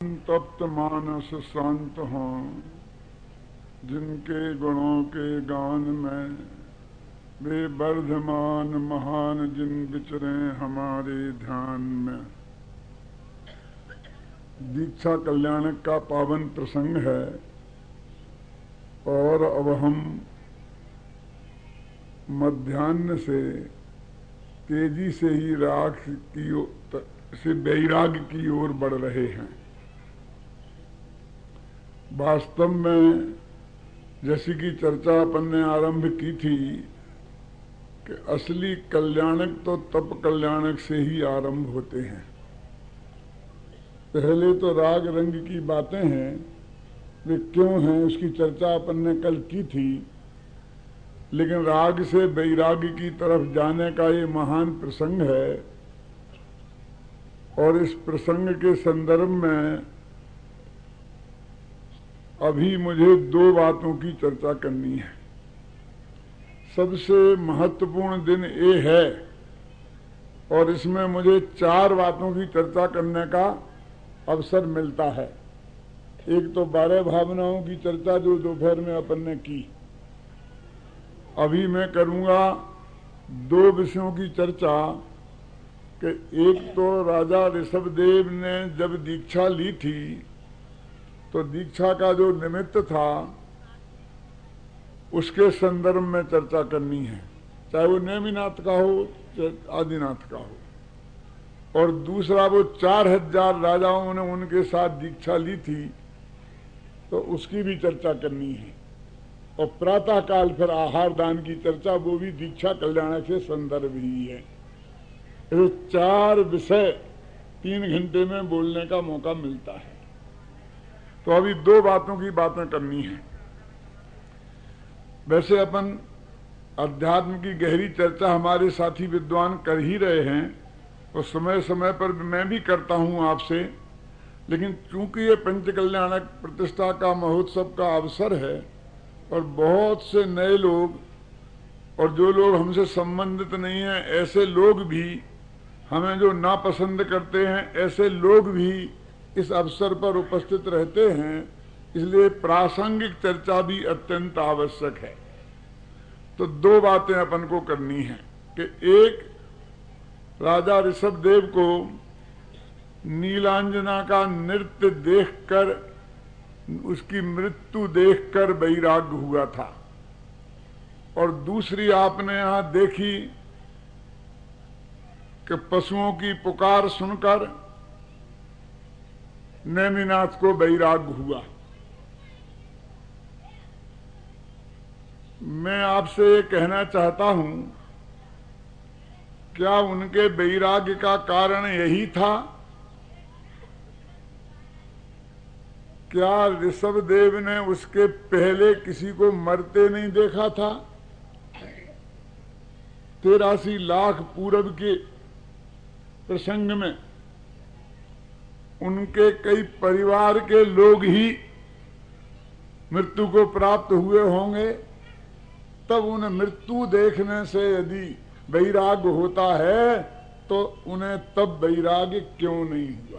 तप्त मानस शांत हों, जिनके गुणों के गान में वे वर्धमान महान जिन विचरे हमारे ध्यान में। दीक्षा कल्याणक का पावन प्रसंग है और अब हम मध्याह्न से तेजी से ही राग से वैराग की ओर बढ़ रहे हैं। वास्तव में जैसी की चर्चा अपन ने आरंभ की थी कि असली कल्याणक तो तप कल्याणक से ही आरंभ होते हैं। पहले तो राग रंग की बातें हैं, वे क्यों हैं उसकी चर्चा अपन ने कल की थी, लेकिन राग से वैराग की तरफ जाने का ये महान प्रसंग है और इस प्रसंग के संदर्भ में अभी मुझे दो बातों की चर्चा करनी है। सबसे महत्वपूर्ण दिन ये है और इसमें मुझे चार बातों की चर्चा करने का अवसर मिलता है। एक तो 12 भावनाओं की चर्चा जो दोपहर में अपन ने की, अभी मैं करूंगा दो विषयों की चर्चा कि एक तो राजा ऋषभदेव ने जब दीक्षा ली थी तो दीक्षा का जो निमित्त था उसके संदर्भ में चर्चा करनी है, चाहे वो नेमिनाथ का हो चाहे आदिनाथ का हो। और दूसरा वो 4000 राजाओं ने उनके साथ दीक्षा ली थी तो उसकी भी चर्चा करनी है। और प्रातः काल फिर आहार दान की चर्चा, वो भी दीक्षा कल्याण से संदर्भ ही है। ये चार विषय 3 घंटे में बोलने का मौका मिलता है। तो अभी दो बातों की बातें करनी है। वैसे अपन अध्यात्म की गहरी चर्चा हमारे साथी विद्वान कर ही रहे हैं और समय समय पर मैं भी करता हूं आपसे, लेकिन चूंकि ये पंच कल्याणक प्रतिष्ठा का महोत्सव का अवसर है और बहुत से नए लोग और जो लोग हमसे संबंधित नहीं हैं ऐसे लोग भी, हमें जो नापसंद करते हैं ऐसे लोग भी इस अवसर पर उपस्थित रहते हैं, इसलिए प्रासंगिक चर्चा भी अत्यंत आवश्यक है। तो दो बातें अपन को करनी है कि एक, राजा ऋषभदेव को नीलांजना का नृत्य देखकर, उसकी मृत्यु देखकर वैराग्य हुआ था। और दूसरी आपने यहां देखी कि पशुओं की पुकार सुनकर नेमिनाथ को वैराग्य हुआ। मैं आपसे ये कहना चाहता हूं, क्या उनके वैराग्य का कारण यही था? क्या ऋषभदेव ने उसके पहले किसी को मरते नहीं देखा था? 83 लाख पूरब के प्रसंग में उनके कई परिवार के लोग ही मृत्यु को प्राप्त हुए होंगे, तब उन्हें मृत्यु देखने से यदि वैराग्य होता है तो उन्हें तब वैराग्य क्यों नहीं हुआ?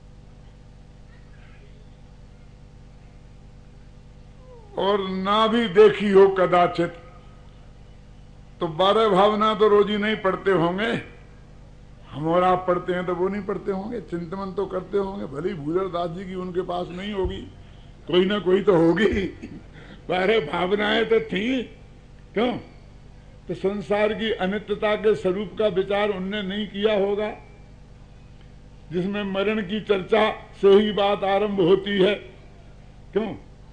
और ना भी देखी हो कदाचित तो 12 भावना तो रोज ही नहीं पढ़ते होंगे। हम और आप पढ़ते हैं तो वो नहीं पढ़ते होंगे, चिंतन तो करते होंगे। भले ही भूलर दास जी की उनके पास नहीं होगी, कोई ना कोई तो होगी। 12 भावनाएं तो थी, क्यों? तो संसार की अनित्यता के स्वरूप का विचार उनने नहीं किया होगा, जिसमें मरण की चर्चा से ही बात आरंभ होती है, क्यों?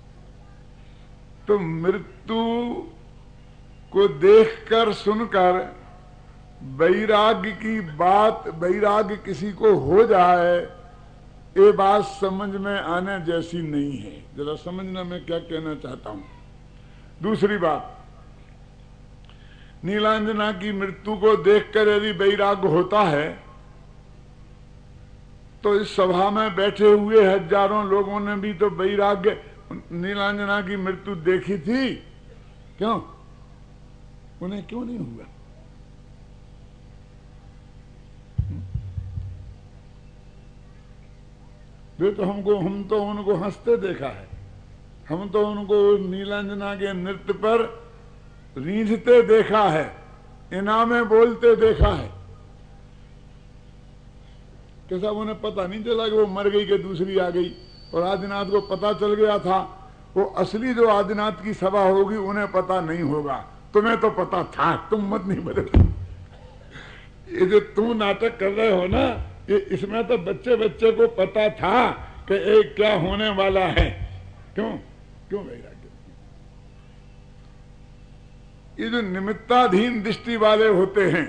तो मृत्यु को देखकर सुनकर वैराग्य की बात, वैराग्य किसी को हो जाए, ये बात समझ में आने जैसी नहीं है। जरा समझना मैं क्या कहना चाहता हूं। दूसरी बात, नीलांजना की मृत्यु को देखकर यदि वैराग्य होता है तो इस सभा में बैठे हुए हजारों लोगों ने भी तो वैराग्य, नीलांजना की मृत्यु देखी थी, क्यों? उन्हें क्यों नहीं हुआ? फिर तो हम तो उनको हंसते देखा है, हम तो उनको नीलांजना के नृत्य पर रीझते देखा है, इनामे बोलते देखा है। कैसा उन्हें पता नहीं चला कि वो मर गई कि दूसरी आ गई। और आदिनाथ को पता चल गया था, वो असली जो आदिनाथ की सभा होगी उन्हें पता नहीं होगा, तुम्हें तो पता था, तुम मत नहीं बदलो। ये जो तुम नाटक कर रहे हो ना, ये इसमें तो बच्चे बच्चे को पता था कि एक क्या होने वाला है। क्यों क्यों वैराग्य? ये जो निमित्ताधीन दृष्टि वाले होते हैं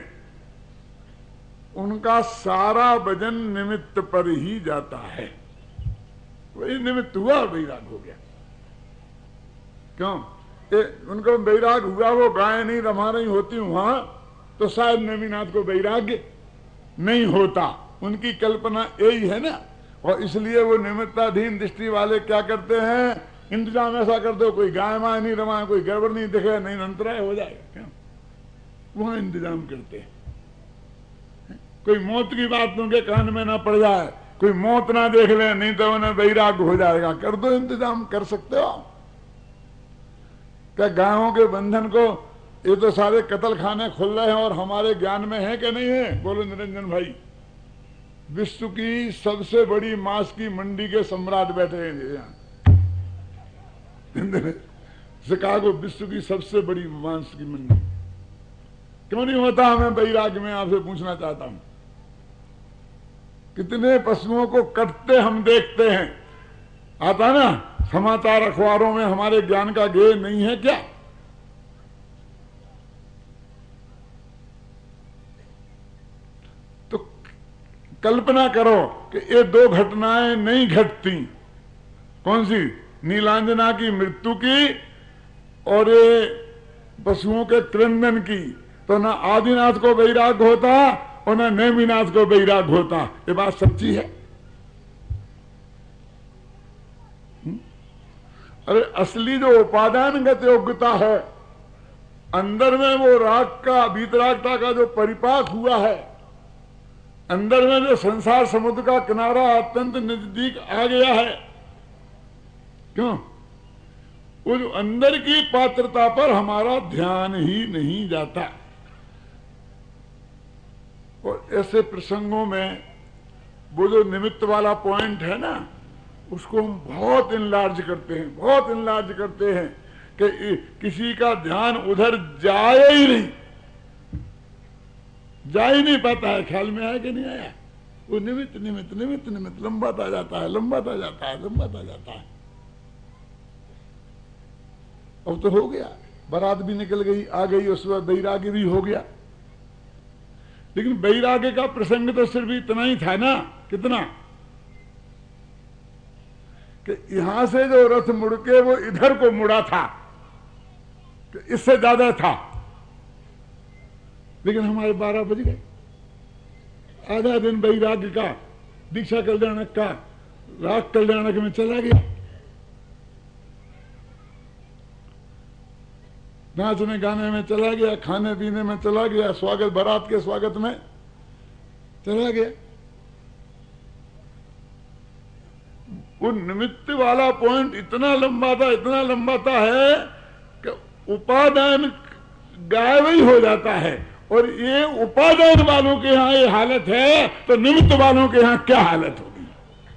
उनका सारा वजन निमित्त पर ही जाता है। वही निमित्त हुआ और वैराग हो गया। क्यों? उनको वैराग हुआ, वो गाय नहीं रमा रही होती वहां तो शायद नेमिनाथ को वैराग्य नहीं होता। उनकी कल्पना यही है ना। और इसलिए वो निमित्ताधीन दृष्टि वाले क्या करते हैं, इंतजाम ऐसा कर दो कोई गाय माय नहीं रमाए, कोई गड़बड़ नहीं दिखे, नहीं अंतराय हो जाएगा। क्यों? वहां इंतजाम करते हैं। कोई मौत की बात उनके कान में ना पड़ जाए, कोई मौत ना देख ले, नहीं तो उन्हें वैराग्य हो जाएगा। कर दो इंतजाम, कर सकते हो। क्या गायों के बंधन को ये तो सारे कत्ल खाने खुल रहे हैं और हमारे ज्ञान में है कि नहीं है? बोलो निरंजन भाई। विश्व की सबसे बड़ी मांस की मंडी के सम्राट बैठे हैं यहाँ शिकागो, विश्व की सबसे बड़ी मांस की मंडी। क्यों नहीं होता हमें वैराग्य? में आपसे पूछना चाहता हूं, कितने पशुओं को कटते हम देखते हैं, आता ना समाचार अखबारों में, हमारे ज्ञान का गेय नहीं है क्या? तो कल्पना करो कि ये दो घटनाएं नहीं घटती। कौन सी? नीलांजना की मृत्यु की और ये पशुओं के क्रंदन की। तो ना आदिनाथ को वैराग होता और ना नेमिनाथ को वैराग होता। ये बात सच्ची है। अरे असली जो उपादानगत योग्यता है, अंदर में वो राग का, वीतरागता का जो परिपाक हुआ है, अंदर में जो संसार समुद्र का किनारा अत्यंत नजदीक आ गया है। क्यों? उस अंदर की पात्रता पर हमारा ध्यान ही नहीं जाता। और ऐसे प्रसंगों में वो जो निमित्त वाला पॉइंट है ना, उसको हम बहुत इनलार्ज करते हैं, बहुत इनलार्ज करते हैं कि किसी का ध्यान उधर जाए ही नहीं, जा ही नहीं पाता है। ख्याल में आया कि नहीं आया? वो निमित्त निमित्त निमित्त निमित्त लंबाता जाता है, लंबाता जाता है, लंबाता जाता है। अब तो हो गया, बारात भी निकल गई, आ गई, उस वक्त वैराग्य भी हो गया। लेकिन वैराग्य का प्रसंग तो सिर्फ इतना ही था ना। कितना? कि यहां से जो रथ मुड़ के वो इधर को मुड़ा था, कि इससे ज्यादा था। लेकिन हमारे 12 बज गए। आधा दिन वैराग्य का, दीक्षा कल्याणक का, राग कल्याणक में चला गया, नाचने गाने में चला गया, खाने पीने में चला गया, स्वागत बारात के स्वागत में चला गया। वो निमित्त वाला पॉइंट इतना लंबा था, इतना लंबा था है कि उपादान गायब ही हो जाता है। और ये उपादान वालों के यहां ये हालत है, तो निमित्त वालों के यहां क्या हालत होगी?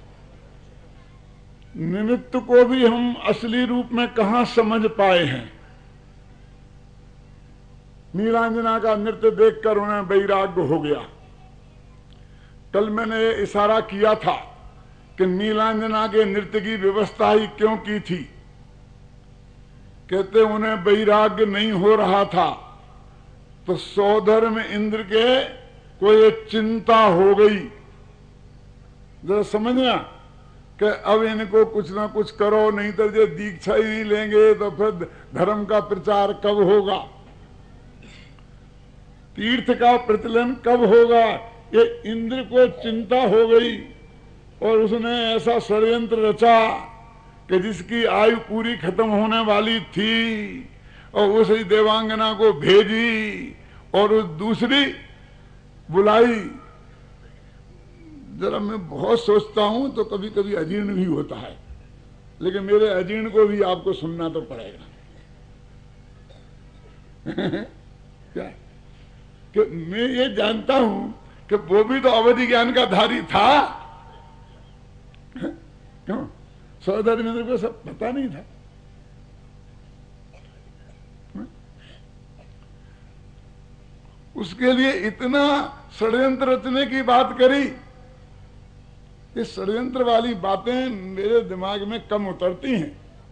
निमित्त को भी हम असली रूप में कहां समझ पाए हैं। नीलांजना का नृत्य देखकर उन्हें वैराग्य हो गया। कल मैंने ये इशारा किया था कि नीलांजना के नृत्य की व्यवस्था ही क्यों की थी। कहते उन्हें वैराग्य नहीं हो रहा था, तो सौधर में इंद्र के को ये चिंता हो गई। जरा समझना कि अब इनको कुछ ना कुछ करो, नहीं तो जो दीक्षा ही नहीं लेंगे तो फिर धर्म का प्रचार कब होगा, तीर्थ का प्रचलन कब होगा। ये इंद्र को चिंता हो गई और उसने ऐसा षड्यंत्र रचा कि जिसकी आयु पूरी खत्म होने वाली थी और उसी देवांगना को भेजी और उस दूसरी बुलाई जरा मैं बहुत सोचता हूं तो कभी कभी अजीर्ण भी होता है, लेकिन मेरे अजीर्ण को भी आपको सुनना तो पड़ेगा। क्या कि मैं ये जानता हूं कि वो भी तो अवधि ज्ञान का धारी था। क्यों? सौधर्मेंद्र को सब पता नहीं था। उसके लिए इतना षड्यंत्र रचने की बात करी। ये षड्यंत्र वाली बातें मेरे दिमाग में कम उतरती हैं।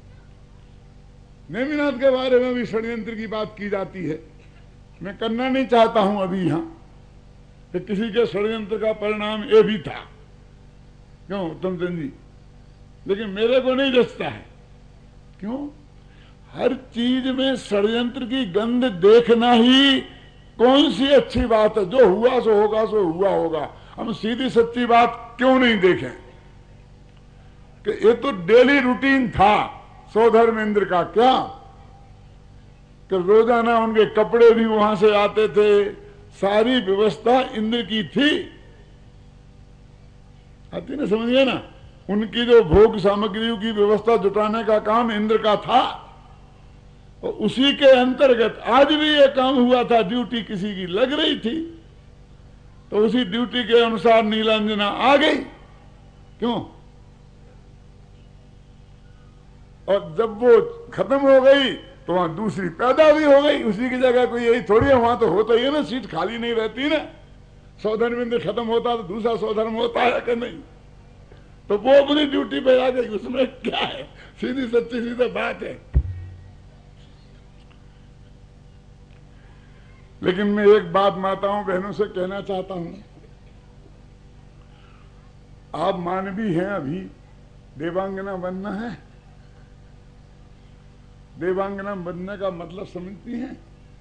नेमिनाथ के बारे में भी षड्यंत्र की बात की जाती है। मैं करना नहीं चाहता हूं अभी यहां कि किसी के षड्यंत्र का परिणाम ये भी था। क्यों उत्तम चंद जी? लेकिन मेरे को नहीं जचता है। क्यों? हर चीज में षड्यंत्र की गंध देखना ही कौन सी अच्छी बात है? जो हुआ सो होगा, सो हुआ होगा। हम सीधी सच्ची बात क्यों नहीं देखें कि ये तो डेली रूटीन था सौधर्मेंद्र का। क्या कि रोजाना उनके कपड़े भी वहां से आते थे, सारी व्यवस्था इंद्र की थी। आती ना, समझिए ना? उनकी जो भोग सामग्रियों की व्यवस्था जुटाने का काम इंद्र का था, और उसी के अंतर्गत आज भी ये काम हुआ था। ड्यूटी किसी की लग रही थी तो उसी ड्यूटी के अनुसार नीलांजना आ गई। क्यों? और जब वो खत्म हो गई तो वहां दूसरी पैदा भी हो गई उसी की जगह। कोई यही थोड़ी है, वहां तो होता ही है ना, सीट खाली नहीं रहती ना। सौधर्मेंद्र खत्म होता तो दूसरा सौधर्म होता है कि नहीं? तो वो अपनी ड्यूटी पे आ गई। उसमें क्या है? सीधी सच्ची सीधी बात है। लेकिन मैं एक बात माताओं बहनों से कहना चाहता हूं। आप मानवी हैं, अभी देवांगना बनना है। देवांगना बनने का मतलब समझती हैं?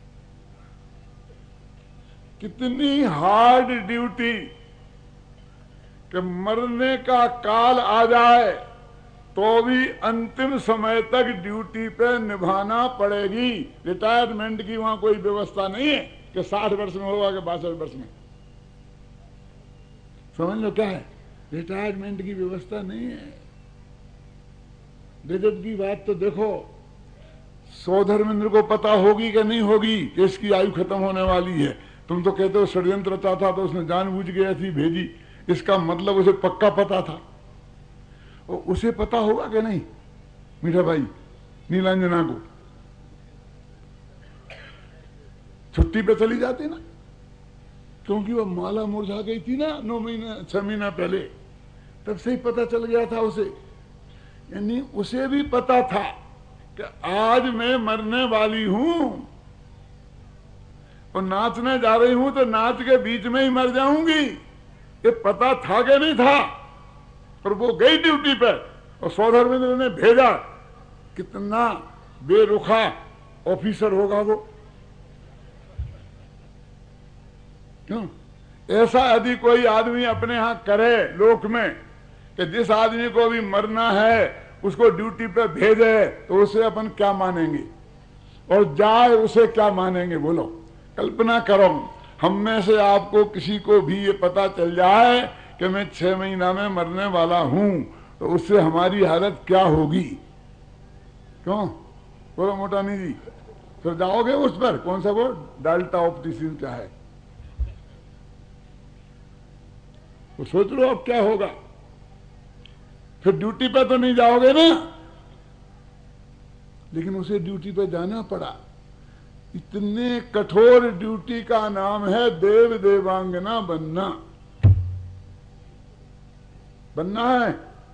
कितनी हार्ड ड्यूटी कि मरने का काल आ जाए तो भी अंतिम समय तक ड्यूटी पे निभाना पड़ेगी। रिटायरमेंट की वहां कोई व्यवस्था नहीं है कि 60 वर्ष में होगा कि 62 वर्ष में। समझ लो क्या है? रिटायरमेंट की व्यवस्था नहीं है। गजब की बात तो देखो, सौधर्मेंद्र को पता होगी कि नहीं होगी कि इसकी आयु खत्म होने वाली है? तुम तो कहते हो षड्यंत्र रचा था तो उसने जानबूझ के ऐसी भेजी। इसका मतलब उसे पक्का पता था। और उसे पता होगा कि नहीं मीठा भाई? नीलांजना को छुट्टी पे चली जाती ना, क्योंकि वो माला मुरझा गई थी ना 9 महीना 6 महीना पहले, तब से ही पता चल गया था उसे। यानी उसे भी पता था कि आज मैं मरने वाली हूं और नाचने जा रही हूं तो नाच के बीच में ही मर जाऊंगी। ये पता था कि नहीं था? और वो गई ड्यूटी पर और सौधर्मेंद्र ने भेजा। कितना बेरुखा ऑफिसर होगा वो। क्यों? ऐसा यदि कोई आदमी अपने यहां करे लोक में कि जिस आदमी को भी मरना है उसको ड्यूटी पे भेजे, तो उसे अपन क्या मानेंगे? और जाए उसे क्या मानेंगे? बोलो, कल्पना करो हम में से आपको किसी को भी ये पता चल जाए कि मैं 6 महीना में मरने वाला हूं, तो उससे हमारी हालत क्या होगी? क्यों? बोलो मोटानी जी, फिर जाओगे उस पर? कौन सा वो डाल्टा ऑप्टिसिन क्या है वो सोच लो अब क्या होगा। फिर ड्यूटी पे तो नहीं जाओगे ना। लेकिन उसे ड्यूटी पे जाना पड़ा। इतने कठोर ड्यूटी का नाम है देव देवांगना बनना। बनना है।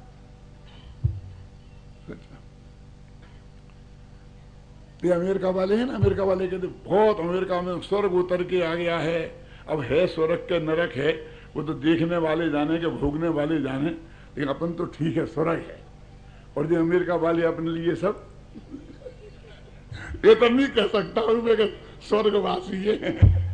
ये अमेरिका वाले हैं ना, अमेरिका वाले कहते बहुत अमेरिका में स्वर्ग उतर के आ गया है। अब है स्वर्ग के नरक है, वो तो देखने वाले जाने के, भोगने वाले जाने। लेकिन अपन तो ठीक है, स्वर्ग है। और जो अमेरिका वाले अपने लिए सब ये तो नहीं कह सकता हूं मैं स्वर्गवासी है।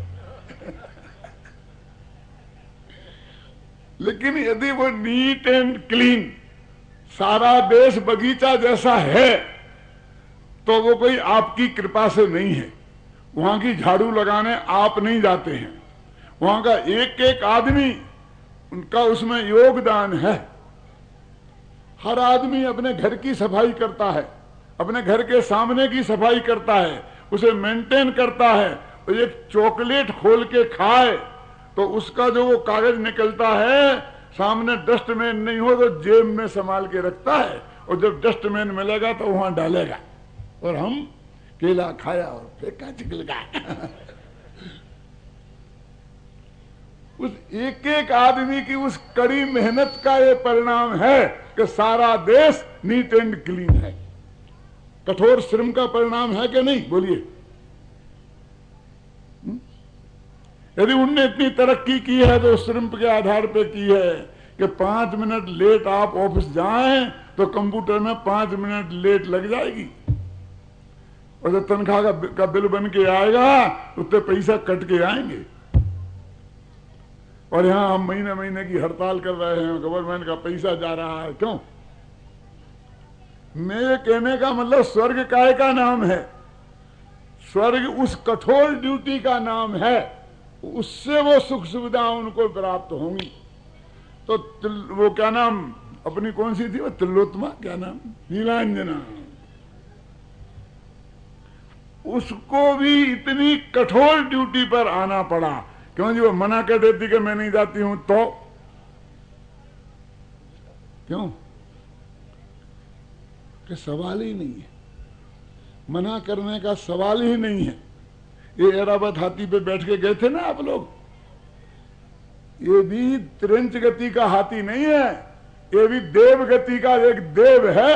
लेकिन यदि वो नीट एंड क्लीन सारा देश बगीचा जैसा है तो वो कोई आपकी कृपा से नहीं है। वहां की झाड़ू लगाने आप नहीं जाते हैं। वहां का एक एक आदमी उनका उसमें योगदान है। हर आदमी अपने घर की सफाई करता है, अपने घर के सामने की सफाई करता है, उसे मेंटेन करता है। और एक चॉकलेट खोल के खाए तो उसका जो वो कागज निकलता है, सामने डस्टबिन नहीं हो तो जेब में संभाल के रखता है, और जब डस्टबिन मिलेगा तो वहां डालेगा। और हम केला खाया और फेंका चिकलगा। उस एक एक आदमी की उस कड़ी मेहनत का ये परिणाम है कि सारा देश नीट एंड क्लीन है। कठोर श्रम का परिणाम है कि नहीं, बोलिए। यदि उनने इतनी तरक्की की है तो श्रम के आधार पे की है कि 5 मिनट लेट आप ऑफिस जाएं तो कंप्यूटर में 5 मिनट लेट लग जाएगी, और जब तनख्वाह का बिल बन के आएगा उतने पैसा कट के आएंगे। और यहां हम महीने महीने की हड़ताल कर रहे हैं, गवर्नमेंट का पैसा जा रहा है। क्यों? मेरे कहने का मतलब स्वर्ग काय का नाम है, स्वर्ग उस कठोर ड्यूटी का नाम है, उससे वो सुख सुविधा उनको प्राप्त होंगी। तो वो क्या नाम अपनी कौन सी थी वो तिलोत्तमा, क्या नाम, नीलांजना, उसको भी इतनी कठोर ड्यूटी पर आना पड़ा। क्यों जी? वो मना कर देती कि मैं नहीं जाती हूं तो क्यों? कि सवाल ही नहीं है, मना करने का सवाल ही नहीं है। ये ऐरावत हाथी पे बैठ के गए थे ना आप लोग, ये भी त्रिंच गति का हाथी नहीं है, ये भी देव गति का एक देव है।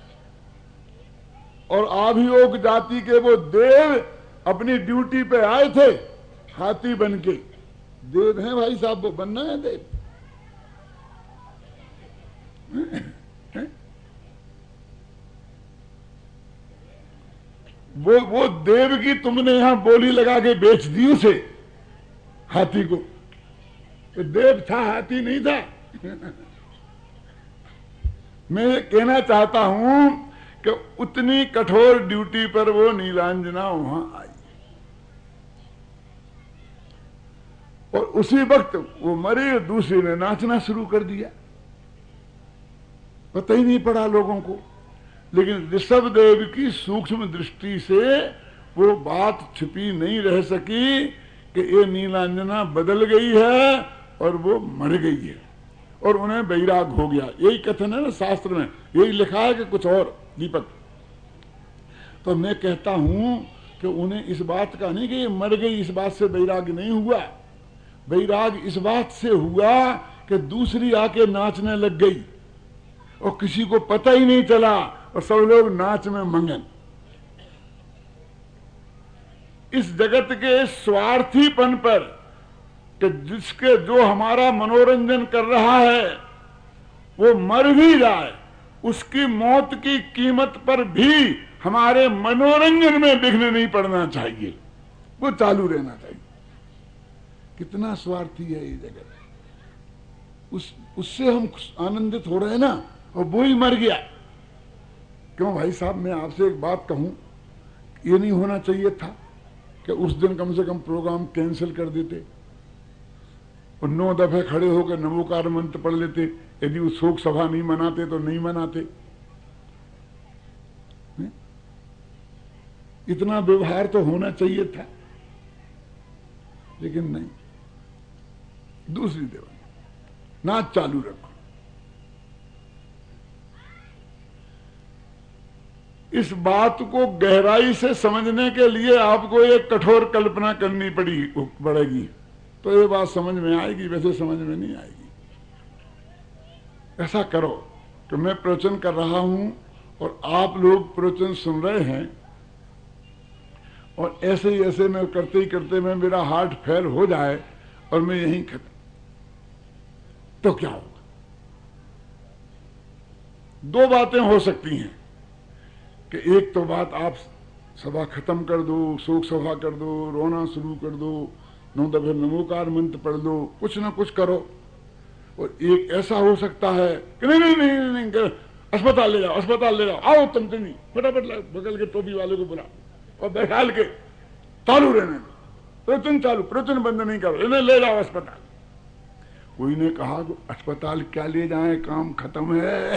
और आभियोग जाति के वो देव अपनी ड्यूटी पे आए थे हाथी बन के। देव हैं भाई साहब, वो बनना है देव। वो देव की तुमने यहां बोली लगा के बेच दी उसे, हाथी को। तो देव था, हाथी नहीं था। मैं ये कहना चाहता हूं कि उतनी कठोर ड्यूटी पर वो नीलांजना वहां आई, और उसी वक्त वो मरे, दूसरे ने नाचना शुरू कर दिया। पता ही नहीं पड़ा लोगों को। लेकिन ऋषभदेव की सूक्ष्म दृष्टि से वो बात छिपी नहीं रह सकी कि ये नीलांजना बदल गई है और वो मर गई है, और उन्हें वैराग हो गया। यही कथन है ना शास्त्र में, यही लिखा है कि कुछ और, दीपक। तो मैं कहता हूं कि उन्हें इस बात का नहीं कि ये मर गई, इस बात से वैराग नहीं हुआ। वैराग इस बात से हुआ कि दूसरी आके नाचने लग गई और किसी को पता ही नहीं चला, और सब लोग नाच में मंगन। इस जगत के स्वार्थीपन पर कि जिसके जो हमारा मनोरंजन कर रहा है वो मर भी जाए, उसकी मौत की कीमत पर भी हमारे मनोरंजन में विघ्न नहीं पड़ना चाहिए, वो चालू रहना चाहिए। कितना स्वार्थी है ये जगत, उससे हम आनंदित हो रहे हैं ना, और वो ही मर गया। क्यों भाई साहब, मैं आपसे एक बात कहूं, ये नहीं होना चाहिए था कि उस दिन कम से कम प्रोग्राम कैंसिल कर देते और 9 दफे खड़े होकर नमोकार मंत्र पढ़ लेते। यदि वो शोक सभा नहीं मनाते तो नहीं मनाते। इतना व्यवहार तो होना चाहिए था, लेकिन नहीं। दूसरी देवा, नाच चालू रखो। इस बात को गहराई से समझने के लिए आपको एक कठोर कल्पना करनी पड़ेगी, तो ये बात समझ में आएगी, वैसे समझ में नहीं आएगी। ऐसा करो कि मैं प्रवचन कर रहा हूं और आप लोग प्रवचन सुन रहे हैं, और ऐसे ही ऐसे मैं करते ही करते में मेरा हार्ट फेल हो जाए और मैं यहीं खत्म, तो क्या होगा? 2 बातें हो सकती हैं कि एक तो बात आप सभा खत्म कर दो, शोक सभा कर दो, रोना शुरू कर दो, 9 दफे नमोकार मंत्र पढ़ दो, कुछ ना कुछ करो। और एक ऐसा हो सकता है कि नहीं नहीं नहीं, नहीं, नहीं अस्पताल ले जाओ, अस्पताल ले जाओ, आओ तुम नहीं, फटाफट बगल के टोपी वाले को बुला और बैठाल के चालू रहने दो, प्रवचन चालू, प्रवचन बंद नहीं करो, इन्हें ले जाओ अस्पताल। कोई ने कहा अस्पताल क्या ले जाएं, काम खत्म है।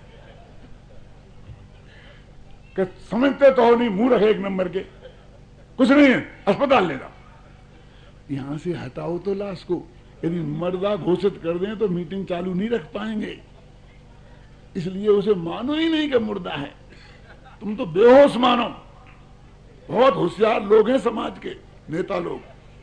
कि समझते तो हो नहीं, मूर्ख एक नंबर के, कुछ नहीं है, अस्पताल ले जाओ। यहां से हटाओ तो लाश को। यदि मर्दा घोषित कर दें तो मीटिंग चालू नहीं रख पाएंगे, इसलिए उसे मानो ही नहीं कि मुर्दा है, तुम तो बेहोश मानो। बहुत होशियार लोग हैं समाज के नेता लोग,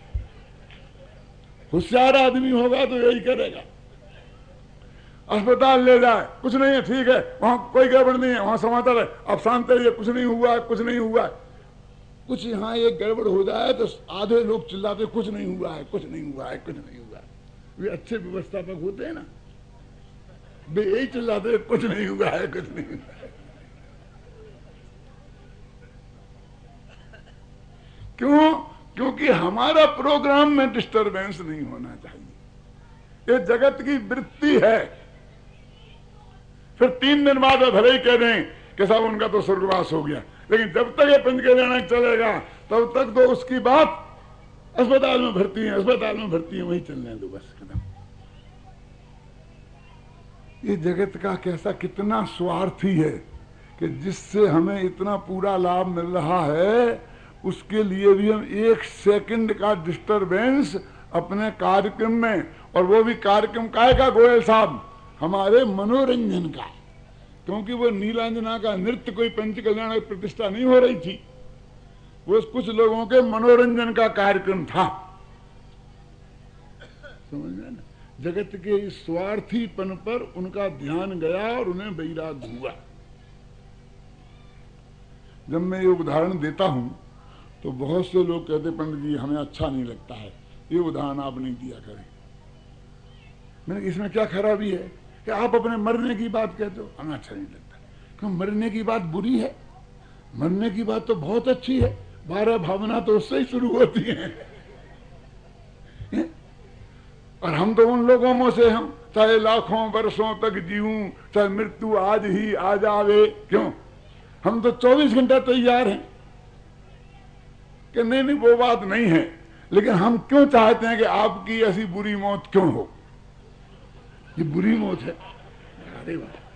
होशियार आदमी होगा तो यही करेगा। अस्पताल ले जाए, कुछ नहीं है, ठीक है, वहां कोई गड़बड़ नहीं है, वहां समाचार है, अब शांत रहिए, कुछ नहीं हुआ, कुछ नहीं हुआ। कुछ यहाँ एक गड़बड़ हो जाए तो आधे लोग चिल्लाते कुछ नहीं हुआ है, कुछ नहीं हुआ है, कुछ नहीं हुआ है। वे अच्छे व्यवस्थापक होते हैं ना, वे यही चिल्लाते कुछ नहीं हुआ है, कुछ नहीं हुआ है। क्यों? क्योंकि हमारा प्रोग्राम में डिस्टरबेंस नहीं होना चाहिए। ये जगत की वृत्ति है। फिर 3 दिन बाद भले ही कह दें कि साहब उनका तो स्वर्गवास हो गया, लेकिन जब तक ये पंच कल्याणक चलेगा तब तक तो उसकी बात अस्पताल में भर्ती है, अस्पताल में भर्ती है, वही चलने दो, बस खत्म। ये जगत का कैसा कितना स्वार्थी है कि जिससे हमें इतना पूरा लाभ मिल रहा है, उसके लिए भी हम 1 सेकंड का डिस्टरबेंस अपने कार्यक्रम में, और वो भी कार्यक्रम काहे का गोयल साहब, हमारे मनोरंजन का। क्योंकि वो नीलांजना का नृत्य कोई पंच कल्याण प्रतिष्ठा नहीं हो रही थी, वो कुछ लोगों के मनोरंजन का कार्यक्रम था, समझ में ना। जगत के इस स्वार्थीपन पर उनका ध्यान गया और उन्हें वैराग हुआ। जब मैं ये उदाहरण देता हूं तो बहुत से लोग कहते पंडित जी हमें अच्छा नहीं लगता है, ये उदाहरण आप नहीं दिया करें। मैंने इसमें क्या खराबी है कि आप अपने मरने की बात कहते हो, हमें अच्छा नहीं लगता। क्यों? मरने की बात बुरी है? मरने की बात तो बहुत अच्छी है, 12 भावना तो उससे ही शुरू होती हैं। और हम तो उन लोगों में से हम चाहे लाखों वर्षों तक जीऊं, चाहे मृत्यु आज ही आ जावे, क्यों? हम तो 24 घंटा तैयार हैं कि नहीं नहीं वो बात नहीं है, लेकिन हम क्यों चाहते हैं कि आपकी ऐसी बुरी मौत क्यों हो? ये बुरी मौत है। अरे वाह,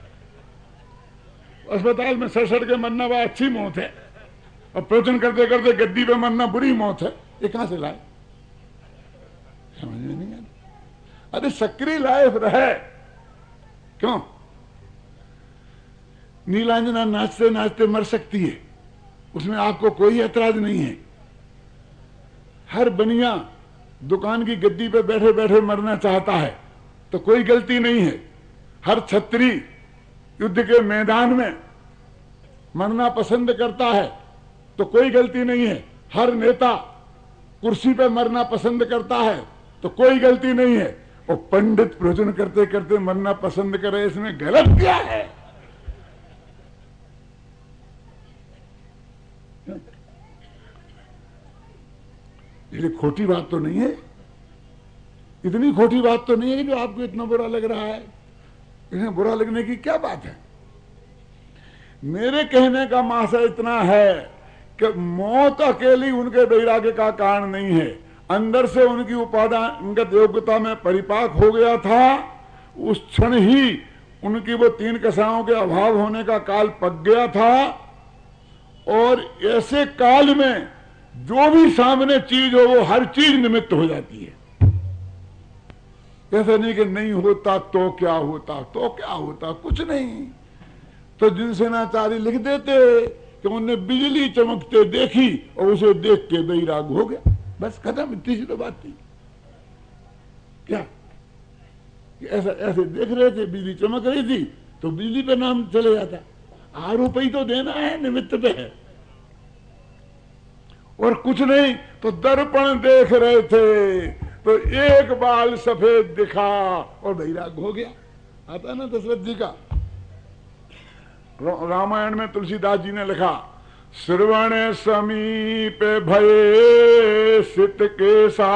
अस्पताल में सड़ सड़ के मरना वह अच्छी मौत है, और प्रवचन करते करते गद्दी पे मरना बुरी मौत है। ये कहां से लाए? समझ में नहीं आता। अरे सक्रिय लाइफ रहे, क्यों? नीलांजना नाचते नाचते मर सकती है, उसमें आपको कोई ऐतराज नहीं है। हर बनिया दुकान की गद्दी पे बैठे बैठे मरना चाहता है तो कोई गलती नहीं है। हर छत्री युद्ध के मैदान में मरना पसंद करता है तो कोई गलती नहीं है। हर नेता कुर्सी पे मरना पसंद करता है तो कोई गलती नहीं है। और पंडित प्रवचन करते करते मरना पसंद करे, इसमें गलत क्या है? ये खोटी बात तो नहीं है, इतनी खोटी बात तो नहीं है जो आपको इतना बुरा लग रहा है। इसमें बुरा लगने की क्या बात है? मेरे कहने का मासा इतना है कि मौत अकेली उनके वैराग्य का कारण नहीं है। अंदर से उनकी उपादानगत योग्यता में परिपाक हो गया था, उस क्षण ही उनकी वो 3 कषायों के अभाव होने का काल पक गया था। और ऐसे काल में जो भी सामने चीज हो वो हर चीज निमित्त हो जाती है। ऐसा नहीं कि नहीं होता तो क्या होता, तो क्या होता, कुछ नहीं। तो जिनसेनाचारी लिख देते कि उन्होंने बिजली चमकते देखी और उसे देख के वैराग हो गया, बस खत्म। इतनी सी तो बात थी। क्या ऐसा ऐसे देख रहे थे, बिजली चमक रही थी तो बिजली पे नाम चले जाता। आरोप ही तो देना है, निमित्त पे है और कुछ नहीं। तो दर्पण देख रहे थे तो एक बाल सफेद दिखा और वैराग हो गया। आता ना दशरथ जी का रामायण में तुलसीदास जी ने लिखा, श्रवण समीप भये सित केसा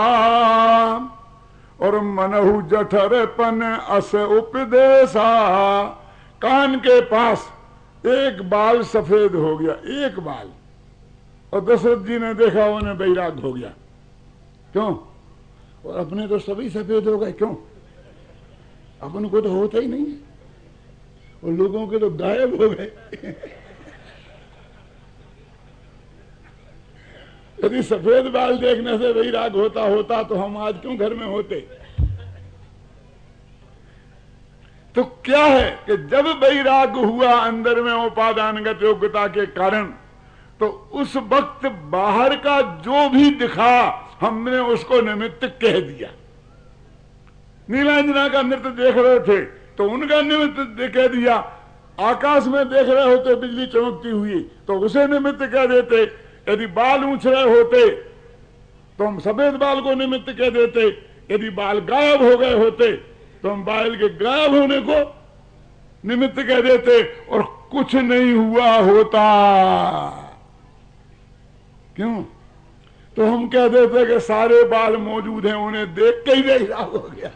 और मनहु जठरपन अस उपदेशा। कान के पास एक बाल सफेद हो गया, एक बाल, और दशरथ जी ने देखा उन्हें वैराग हो गया। क्यों? और अपने तो सभी सफेद हो गए, क्यों? अपन को तो होता ही नहीं है, और लोगों के तो गायब हो गए। यदि सफेद बाल देखने से वैराग होता तो हम आज क्यों घर में होते। तो क्या है कि जब वैराग हुआ अंदर में उपादानगत योग्यता के कारण, तो उस वक्त बाहर का जो भी दिखा हमने उसको निमित्त कह दिया। नीलांजना का नृत्य देख रहे थे तो उनका निमित्त कह दिया। आकाश में देख रहे होते बिजली चमकती हुई तो उसे निमित्त कह देते। यदि बाल ऊंच रहे होते तो हम सफेद बाल को निमित्त कह देते। यदि बाल गायब हो गए होते तो हम बाल के गायब होने को निमित्त कह देते, और कुछ नहीं हुआ होता। क्यों? तो हम कह देते कि सारे बाल मौजूद हैं, उन्हें देख के ही वैराग हो गया।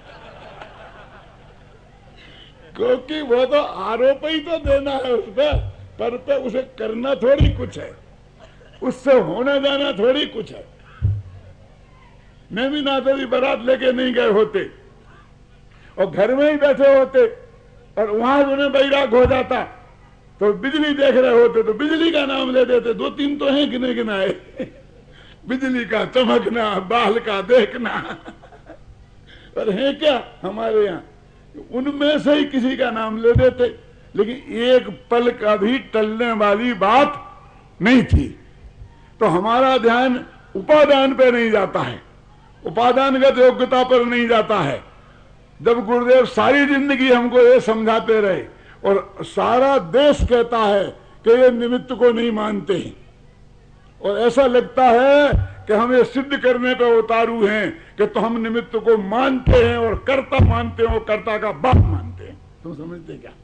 क्योंकि वो तो आरोप ही तो देना है उस पर पे उसे करना थोड़ी कुछ है, उससे होने जाना थोड़ी कुछ है। मैं भी नाते भी बारात लेके नहीं गए होते और घर में ही बैठे होते और वहां उन्हें वैराग हो जाता, तो बिजली देख रहे होते तो बिजली का नाम ले देते। दो तीन तो हैं गिने गिनाए, बिजली का चमकना, बाल का देखना, पर है क्या हमारे यहाँ, उनमें से ही किसी का नाम ले देते। लेकिन एक पल का भी टलने वाली बात नहीं थी। तो हमारा ध्यान उपादान पे नहीं जाता है, उपादानगत योग्यता पर नहीं जाता है। जब गुरुदेव सारी जिंदगी हमको ये समझाते रहे और सारा देश कहता है कि ये निमित्त को नहीं मानते हैं, और ऐसा लगता है कि हम ये सिद्ध करने पे उतारू हैं कि तो हम निमित्त को मानते हैं और कर्ता मानते हैं और कर्ता का बाप मानते हैं। तुम समझते क्या?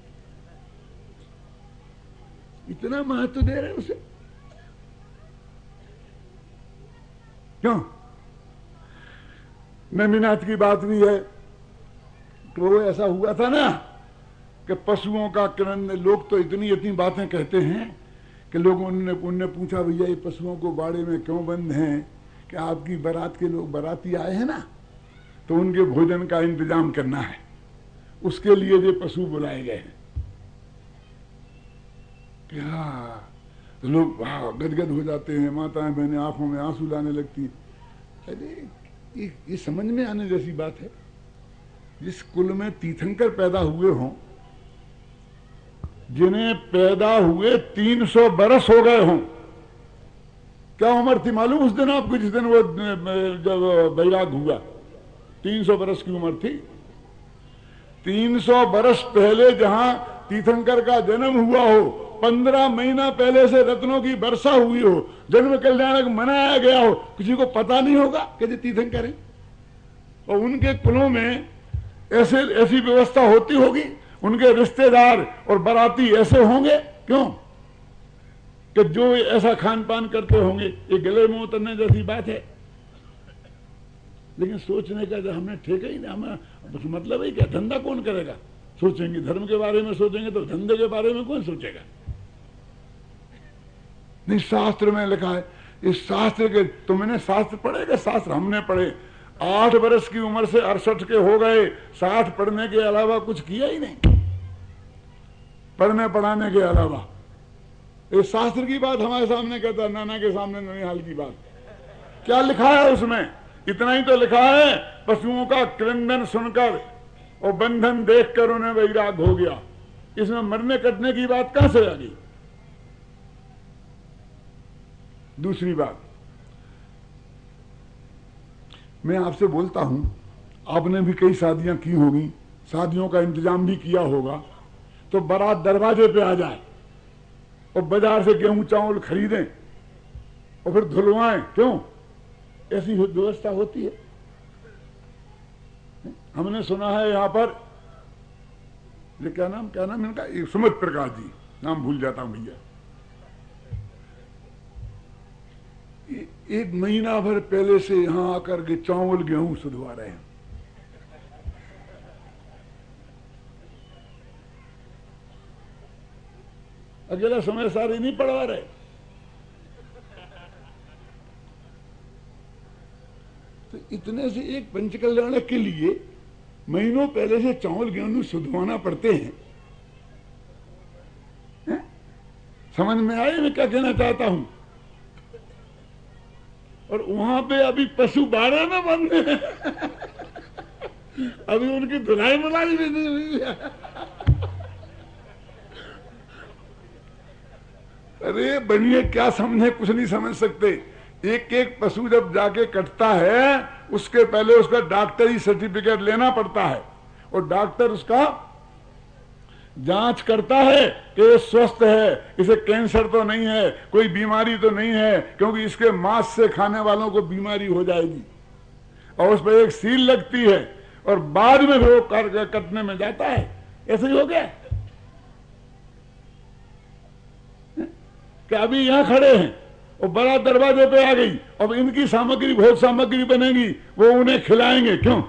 इतना महत्व दे रहे हैं उसे क्यों? नेमिनाथ की बात भी है तो वो ऐसा हुआ था ना कि पशुओं का क्रंद, लोग तो इतनी बातें कहते हैं कि लोगों ने पूछा भैया ये पशुओं को बाड़े में क्यों बंद हैं? कि आपकी बारात के लोग बाराती आए हैं ना, तो उनके भोजन का इंतजाम करना है, उसके लिए ये पशु बुलाए गए हैं। क्या तो लोग गदगद हो जाते हैं, माताएं बहनें आंखों में आंसू लाने लगती। अरे ये समझ में आने जैसी बात है। जिस कुल में तीर्थंकर पैदा हुए हों, जिन्हें पैदा हुए 300 बरस हो गए हों, क्या उम्र थी मालूम उस दिन आपको, जिस दिन वो जब वैराग हुआ? 300 बरस की उम्र थी। 300 बरस पहले जहां तीर्थंकर का जन्म हुआ हो, 15 महीना पहले से रत्नों की वर्षा हुई हो, जन्म कल्याणक मनाया गया हो, किसी को पता नहीं होगा कि ये तीर्थंकर है। और उनके कुलों में ऐसी व्यवस्था होती होगी, उनके रिश्तेदार और बाराती ऐसे होंगे। क्यों? कि जो ऐसा खान पान करते होंगे। ये गले में उतरने जैसी बात है। लेकिन सोचने का जब हमने ठेका ही नहीं, हमें मतलब है क्या? धंधा कौन करेगा? सोचेंगे धर्म के बारे में सोचेंगे तो धंधे के बारे में कौन सोचेगा? नहीं, शास्त्र में लिखा है। इस शास्त्र के, तुमने शास्त्र पढ़े कि शास्त्र हमने पढ़े? 8 बरस की उम्र से 68 के हो गए, 60 पढ़ने के अलावा कुछ किया ही नहीं, पढ़ने पढ़ाने के अलावा। इस शास्त्र की बात हमारे सामने कहता है, नाना के सामने ननिहाल की बात। क्या लिखा है उसमें? इतना ही तो लिखा है, पशुओं का क्रंदन सुनकर और बंधन देखकर उन्हें वैराग हो गया। इसमें मरने कटने की बात कहां से आ गई? दूसरी बात, मैं आपसे बोलता हूं, आपने भी कई शादियां की होगी, शादियों का इंतजाम भी किया होगा, तो बारात दरवाजे पे आ जाए और बाजार से गेहूं चावल खरीदें और फिर धुलवाएं। क्यों? ऐसी व्यवस्था होती है। हमने सुना है यहां पर, ये क्या नाम इनका, सुमित प्रकाश जी, नाम भूल जाता हूं भैया, एक महीना भर पहले से यहां आकर के चावल गेहूं सुधवा रहे हैं। अकेला समय सारे नहीं पढ़वा रहे। तो इतने से एक पंचकल्याणक के लिए महीनों पहले से चावल गेहूं शुद्धवाना पड़ते हैं। समझ में आए मैं क्या कहना चाहता हूं? और वहां पे अभी पशु बाड़े में बंद हैं। अभी उनकी धुलाई मुलाई भी नहीं हुई है। अरे बनिए क्या समझे, कुछ नहीं समझ सकते। एक एक पशु जब जाके कटता है उसके पहले उसका डॉक्टरी सर्टिफिकेट लेना पड़ता है और डॉक्टर उसका जांच करता है कि ये स्वस्थ है, इसे कैंसर तो नहीं है, कोई बीमारी तो नहीं है, क्योंकि इसके मांस से खाने वालों को बीमारी हो जाएगी। और उस पर एक सील लगती है और बाद में वो कटने में जाता है। ऐसे ही हो गया कि अभी यहां खड़े हैं और बड़ा दरवाजे पे आ गई, अब इनकी सामग्री भोग सामग्री बनेगी, वो उन्हें खिलाएंगे। क्यों?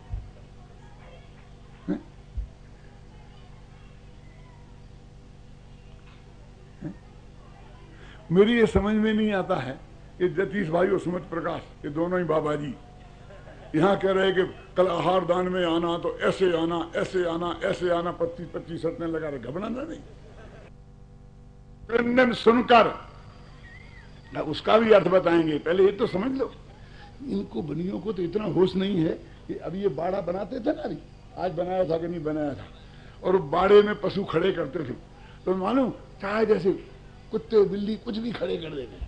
मेरी ये समझ में नहीं आता है कि जतीश भाई और सुमित प्रकाश ये दोनों ही बाबा जी यहां कह रहे कि कल आहार दान में आना तो ऐसे आना, ऐसे आना, ऐसे आना, 25-25 सतने लगा रहे। घबराना नहीं, सुनकर उसका भी अर्थ बताएंगे। पहले ये तो समझ लो, इनको बनियों को तो इतना होश नहीं है कि अभी ये बाड़ा बनाते थे ना, अभी आज बनाया था कि नहीं बनाया था, और बाड़े में पशु खड़े करते थे तो मालूम चाहे जैसे कुत्ते बिल्ली कुछ भी खड़े कर देते।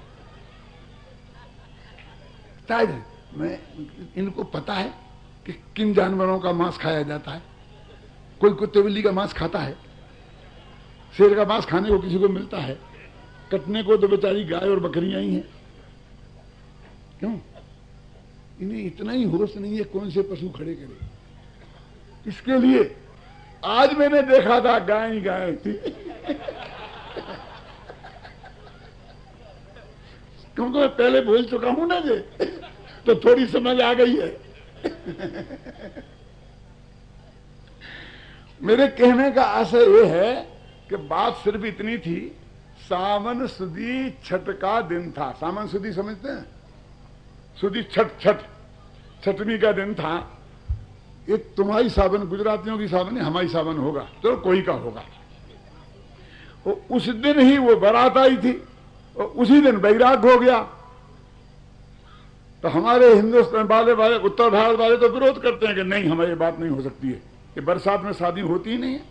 शायद मैं इनको पता है कि किन जानवरों का मांस खाया जाता है। कोई कुत्ते बिल्ली का मांस खाता है, शेर का मांस खाने को किसी को मिलता है, कटने को तो बेचारी गाय और बकरियां ही हैं। क्यों? इन्हें इतना ही होश नहीं है कौन से पशु खड़े करे। इसके लिए आज मैंने देखा था गाय ही गाय थी। क्योंकि मैं पहले बोल चुका हूं ना जे, तो थोड़ी समझ आ गई है। मेरे कहने का आशय यह है कि बात सिर्फ इतनी थी, सावन सुदी छठ का दिन था। सावन सुदी समझते हैं? सुदी छठवीं का दिन था। ये तुम्हारी सावन, गुजरातियों की सावन है, हमारी सावन होगा, चलो कोई का होगा। और उस दिन ही वो बारात आई थी और उसी दिन बैराग हो गया। तो हमारे हिंदुस्तान वाले उत्तर भारत वाले तो विरोध करते हैं कि नहीं, हमारी बात नहीं हो सकती है, कि बरसात में शादी होती ही नहीं है।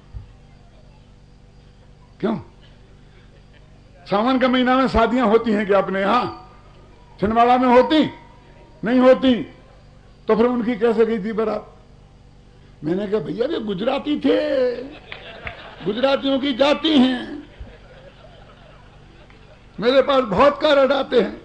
क्यों? सावन के महीना में शादियां होती हैं क्या अपने यहां? छिंदवाड़ा में होती नहीं होती? तो फिर उनकी कैसे गई थी बारात? मैंने कहा भैया ये गुजराती थे, गुजरातियों की जाति हैं, मेरे पास बहुत कारण आते हैं।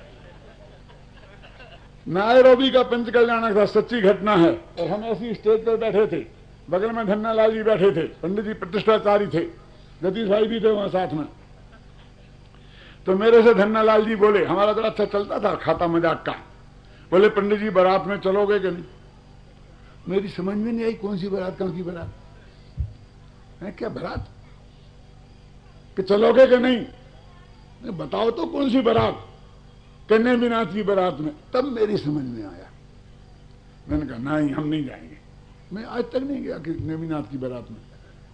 नायरोबी का पंच कल्याण था, सच्ची घटना है। और हम ऐसी स्टेज पर बैठे थे, बगल में धन्नालाल जी बैठे थे, पंडित जी प्रतिष्ठाचारी थे, जतीश भाई भी थे वहां साथ में। तो मेरे से धन्नालाल जी बोले, हमारा तो अच्छा चलता था खाता मजाक का, बोले पंडित जी बारात में चलोगे कि नहीं? मेरी समझ में नहीं आई कौन सी बारात, कौन सी बारात है, क्या बारात कि चलोगे कि नहीं? बताओ तो कौन सी बारात? नेमिनाथ की बारात में। तब मेरी समझ में आया। मैंने कहा नहीं, हम नहीं जाएंगे। मैं आज तक नहीं गया कि नेमिनाथ की बारात में।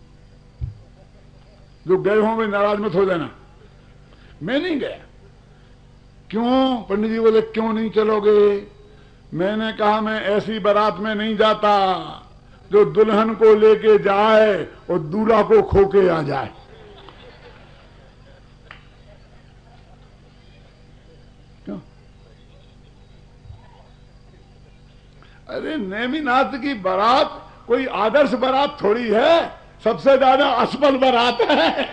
जो गए हों वे नाराज मत हो जाना, मैं नहीं गया। क्यों? पंडित जी बोले क्यों नहीं चलोगे? मैंने कहा मैं ऐसी बारात में नहीं जाता जो दुल्हन को लेके जाए और दूल्हा को खो के आ जाए। क्यों? अरे नेमिनाथ की बारात कोई आदर्श बारात थोड़ी है, सबसे ज्यादा असफल बारात है।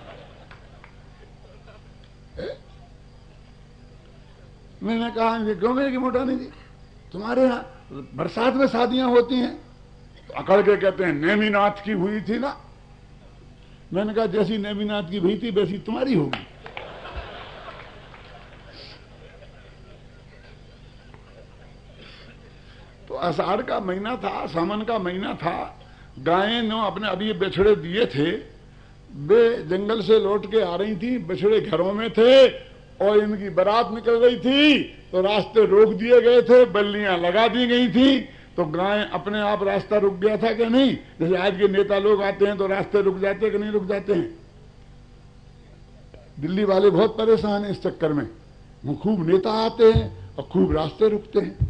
मैंने कहा क्यों मेरे की मोटानी जी, तुम्हारे यहां बरसात में शादियां होती हैं? तो अकड़ के कहते हैं नेमिनाथ की हुई थी ना। मैंने कहा जैसी नेमिनाथ की हुई थी वैसी तुम्हारी होगी। तो आषाढ़ का महीना था, सावन का महीना था। गायें ने अपने अभी ये बछड़े दिए थे, वे जंगल से लौट के आ रही थी, बछड़े घरों में थे और इनकी बारात निकल रही थी। तो रास्ते रोक दिए गए थे, बल्लियां लगा दी गई थी। तो गाय अपने आप रास्ता रुक गया था कि नहीं? जैसे आज के नेता लोग आते हैं तो रास्ते रुक जाते हैं कि नहीं रुक जाते हैं? दिल्ली वाले बहुत परेशान हैं इस चक्कर में, वो खूब नेता आते हैं और खूब रास्ते रुकते हैं,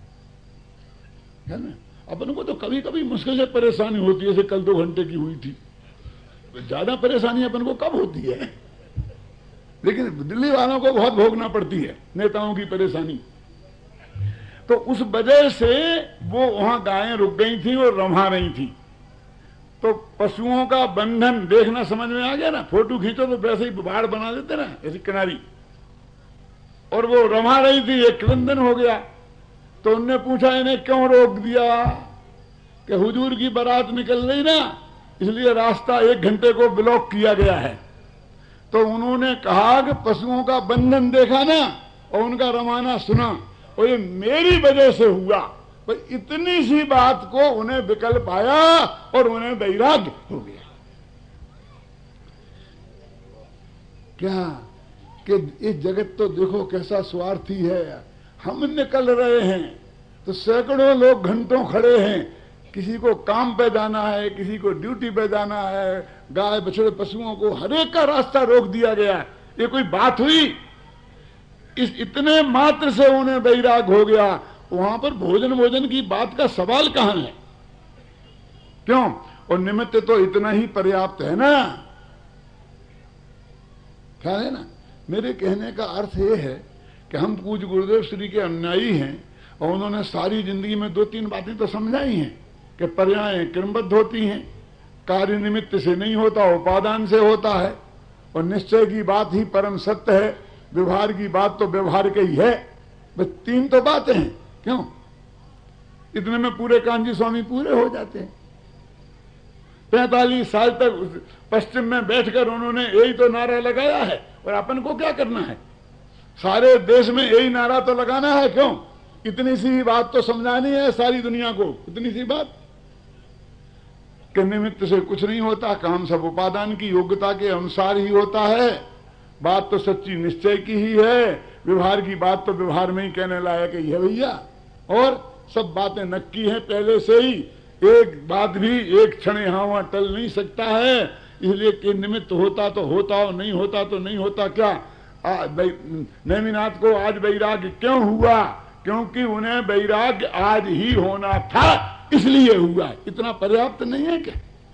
है ना। अपन को तो कभी कभी मुश्किल से परेशानी होती है, जैसे कल 2 घंटे की हुई थी। ज्यादा परेशानी अपन को कब होती है, लेकिन दिल्ली वालों को बहुत भोगना पड़ती है नेताओं की परेशानी। तो उस वजह से वो वहां गायें रुक गई थी और रमा रही थी। तो पशुओं का बंधन देखना समझ में आ गया ना। फोटो खींचो तो वैसे ही बाढ़ बना देते ना, ऐसी किनारी, और वो रमा रही थी, एक बंधन हो गया। तो उनने पूछा इन्हें क्यों रोक दिया? कि हुजूर की बारात निकल रही ना, इसलिए रास्ता 1 घंटे को ब्लॉक किया गया है। तो उन्होंने कहा कि पशुओं का बंधन देखा ना और उनका रमाना सुना, और ये मेरी वजह से हुआ। पर इतनी सी बात को उन्हें विकल्प आया और उन्हें वैराग्य हो गया। क्या कि ये जगत तो देखो कैसा स्वार्थी है। हम निकल रहे हैं तो सैकड़ों लोग घंटों खड़े हैं, किसी को काम पे जाना है, किसी को ड्यूटी पे जाना है, गाय बछड़े पशुओं को हर एक का रास्ता रोक दिया गया। ये कोई बात हुई? इस इतने मात्र से उन्हें वैराग हो गया। वहां पर भोजन की बात का सवाल कहां है? क्यों? और निमित्त तो इतना ही पर्याप्त है ना। क्या है ना, मेरे कहने का अर्थ यह है कि हम पूज्य गुरुदेव श्री के अनुयायी हैं और उन्होंने सारी जिंदगी में 2-3 बातें तो समझाई हैं कि पर्यायें क्रमबद्ध होती हैं, कार्य निमित्त से नहीं होता, उपादान से होता है, और निश्चय की बात ही परम सत्य है, व्यवहार की बात तो व्यवहार के ही है। बस 3 तो बातें हैं। क्यों? इतने में पूरे कांजी स्वामी पूरे हो जाते हैं। 45 साल तक पश्चिम में बैठकर उन्होंने यही तो नारा लगाया है, और अपन को क्या करना है? सारे देश में यही नारा तो लगाना है। क्यों? इतनी सी बात तो समझानी है सारी दुनिया को। इतनी सी बात कि निमित्त से कुछ नहीं होता, काम सब उपादान की योग्यता के अनुसार ही होता है। बात तो सच्ची निश्चय की ही है, व्यवहार की बात तो व्यवहार में ही कहने लायक ही है भैया। और सब बातें नक्की हैं पहले से ही, एक बात भी एक क्षण यहां वहां टल नहीं सकता है। इसलिए कि निमित्त होता तो होता और नहीं होता तो नहीं होता। क्या नेमिनाथ को आज वैराग्य क्यों हुआ? क्योंकि उन्हें वैराग्य आज ही होना था, इसलिए हुआ। इतना पर्याप्त नहीं है क्या?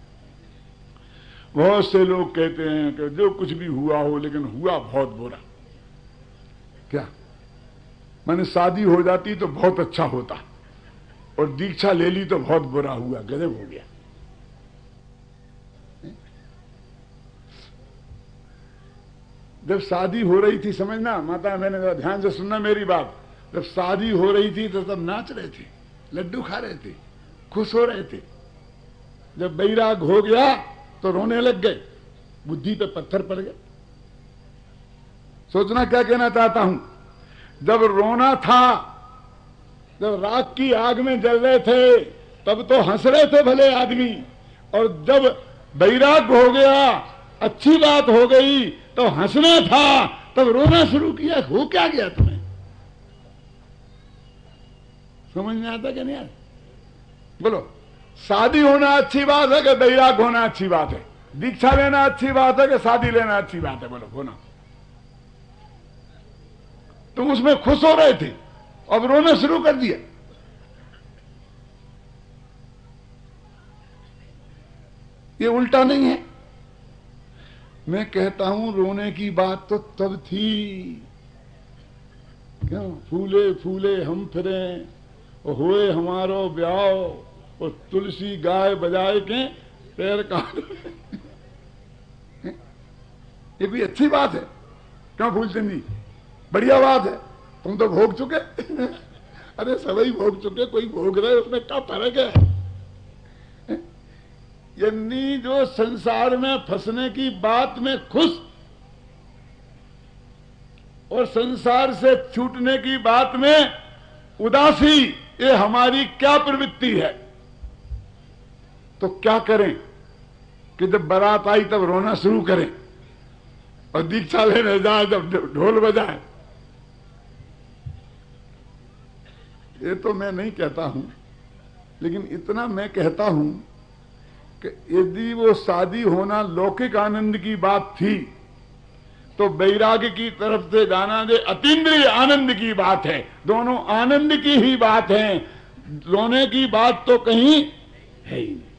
बहुत से लोग कहते हैं कि जो कुछ भी हुआ हो, लेकिन हुआ बहुत बुरा। क्या मैंने शादी हो जाती तो बहुत अच्छा होता, और दीक्षा ले ली तो बहुत बुरा हुआ, गजब हो गया। जब शादी हो रही थी, समझना माता, मैंने ध्यान से सुनना मेरी बात, जब शादी हो रही थी तो सब नाच रहे थे, लड्डू खा रहे थे, खुश हो रहे थे। जब वैराग हो गया तो रोने लग गए, बुद्धि पे पत्थर पड़ गए। सोचना क्या कहना चाहता हूं। जब रोना था, जब राख की आग में जल रहे थे, तब तो हंस रहे थे भले आदमी, और जब वैराग हो गया, अच्छी बात हो गई, तो हंसना था, तब रोना शुरू किया। हो क्या गया तुम्हें? समझ में आता क्या नहीं आता? बोलो, शादी होना अच्छी बात है कि वैराग होना अच्छी बात है? दीक्षा लेना अच्छी बात है कि शादी लेना अच्छी बात है? बोलो, होना। तुम उसमें खुश हो रहे थे, अब रोना शुरू कर दिया। ये उल्टा नहीं है। मैं कहता हूं रोने की बात तो तब थी, क्यों? फूले फूले हम फिरे और हुए हमारो ब्याह, और तुलसी गाय बजाए के पैर काट। ये कोई अच्छी बात है? क्यों फूलचंद जी? बढ़िया बात है। तुम तो भोग चुके। अरे सभी भोग चुके, कोई भोग रहे, उसमें क्या फर्क है? यानी जो संसार में फंसने की बात में खुश और संसार से छूटने की बात में उदासी, ये हमारी क्या प्रवृत्ति है? तो क्या करें कि जब बारात आई तब रोना शुरू करें, और दीक्षा लेने जाए जब ढोल बजाए? ये तो मैं नहीं कहता हूं, लेकिन इतना मैं कहता हूं कि यदि वो शादी होना लौकिक आनंद की बात थी तो वैराग्य की तरफ से जाना जो अतीन्द्रिय आनंद की बात है। दोनों आनंद की ही बात है, रोने की बात तो कहीं है ही नहीं।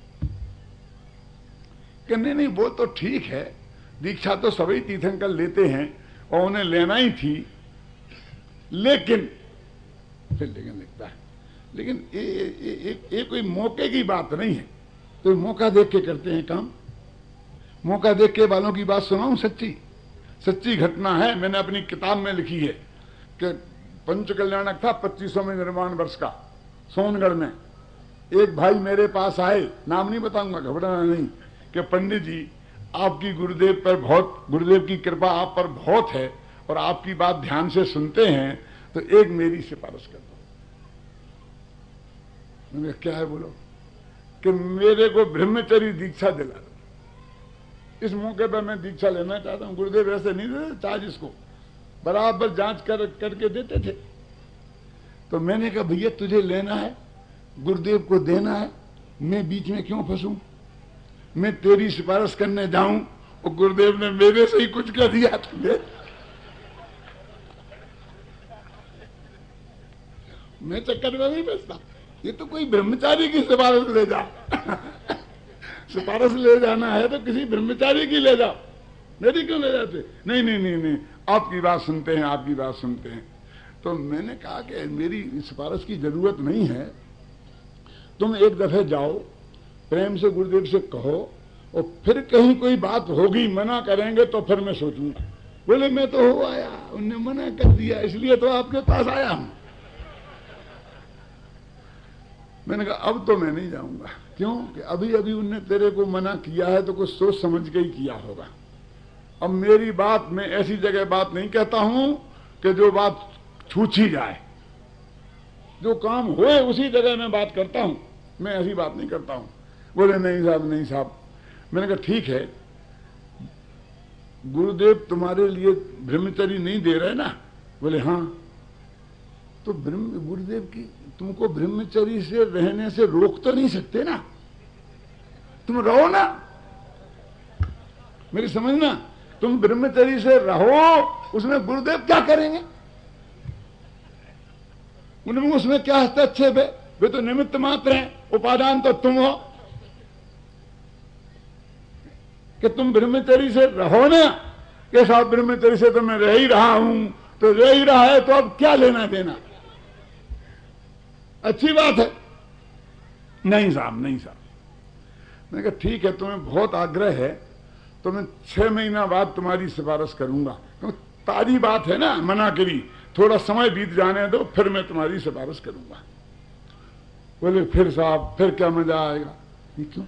कि नहीं वो तो ठीक है, दीक्षा तो सभी तीर्थंकर लेते हैं और उन्हें लेना ही थी, लेकिन फिर लेकिन लिखता है, लेकिन ये कोई मौके की बात नहीं है। तो मौका देख के करते हैं काम। मौका देख के वालों की बात सुनाऊं, सच्ची घटना है, मैंने अपनी किताब में लिखी है कि पंच कल्याणक था 2500 में निर्माण वर्ष का सोनगढ़ में। एक भाई मेरे पास आए, नाम नहीं बताऊंगा, घबराना नहीं, कि पंडित जी आपकी गुरुदेव की कृपा आप पर बहुत है और आपकी बात ध्यान से सुनते हैं, तो एक मेरी सिफारिश कर दो। मैंने क्या है बोलो? कि मेरे को ब्रह्मचर्य दीक्षा दिला दो। इस मौके पर मैं दीक्षा लेना चाहता हूं। गुरुदेव ऐसे नहीं देते चार्ज, इसको बराबर जांच करके देते थे। तो मैंने कहा भैया तुझे लेना है, गुरुदेव को देना है, मैं बीच में क्यों फंसूं? मैं तेरी सिफारिश करने जाऊं और गुरुदेव ने मेरे से ही कुछ कर दिया तुझे, मैं चक्कर में नहीं फंसता। ये तो कोई ब्रह्मचारी की सिफारिश ले जा सिफारिश ले जाना है तो किसी ब्रह्मचारी की ले जाओ, मेरी क्यों ले जाते? नहीं, आपकी बात सुनते हैं। तो मैंने कहा कि मेरी सिफारिश की जरूरत नहीं है, तुम एक दफे जाओ, प्रेम से गुरुदेव से कहो, और फिर कहीं कोई बात होगी, मना करेंगे तो फिर मैं सोचूंगा। बोले मैं तो हो आया, उनने मना कर दिया, इसलिए तो आपके पास आया हूं। मैंने कहा अब तो मैं नहीं जाऊंगा। क्यों? कि अभी अभी उनने तेरे को मना किया है तो कुछ सोच समझ के ही किया होगा। अब मेरी बात, मैं ऐसी जगह बात नहीं कहता हूं कि जो बात छूछी जाए, जो काम होए उसी जगह मैं बात करता हूं, मैं ऐसी बात नहीं करता हूं। बोले नहीं साहब। मैंने कहा ठीक है, गुरुदेव तुम्हारे लिए ब्रह्मचर्य नहीं दे रहे ना? बोले हाँ। तो गुरुदेव की तुमको ब्रह्मचर्य से रहने से रोक तो नहीं सकते ना, तुम रहो ना, मेरी समझना, तुम ब्रह्मचर्य से रहो, उसमें गुरुदेव क्या करेंगे? उसमें क्या हस्तक्षेप है? वे तो निमित्त मात्र हैं, उपादान तो तुम हो। कि तुम ब्रह्मचर्य से रहो ना, कि साहब ब्रह्मचर्य से तो मैं रह ही रहा हूं, तो रह ही रहा है तो अब क्या लेना देना? अच्छी बात है। नहीं साहब। मैंने कहा ठीक है, तुम्हें बहुत आग्रह है तो मैं 6 महीना बाद तुम्हारी सिफारिश करूंगा। तो ताजी बात है ना, मना करी, थोड़ा समय बीत जाने दो, फिर मैं तुम्हारी सिफारिश करूंगा। बोले फिर साहब फिर क्या मजा आएगा? ये क्यों?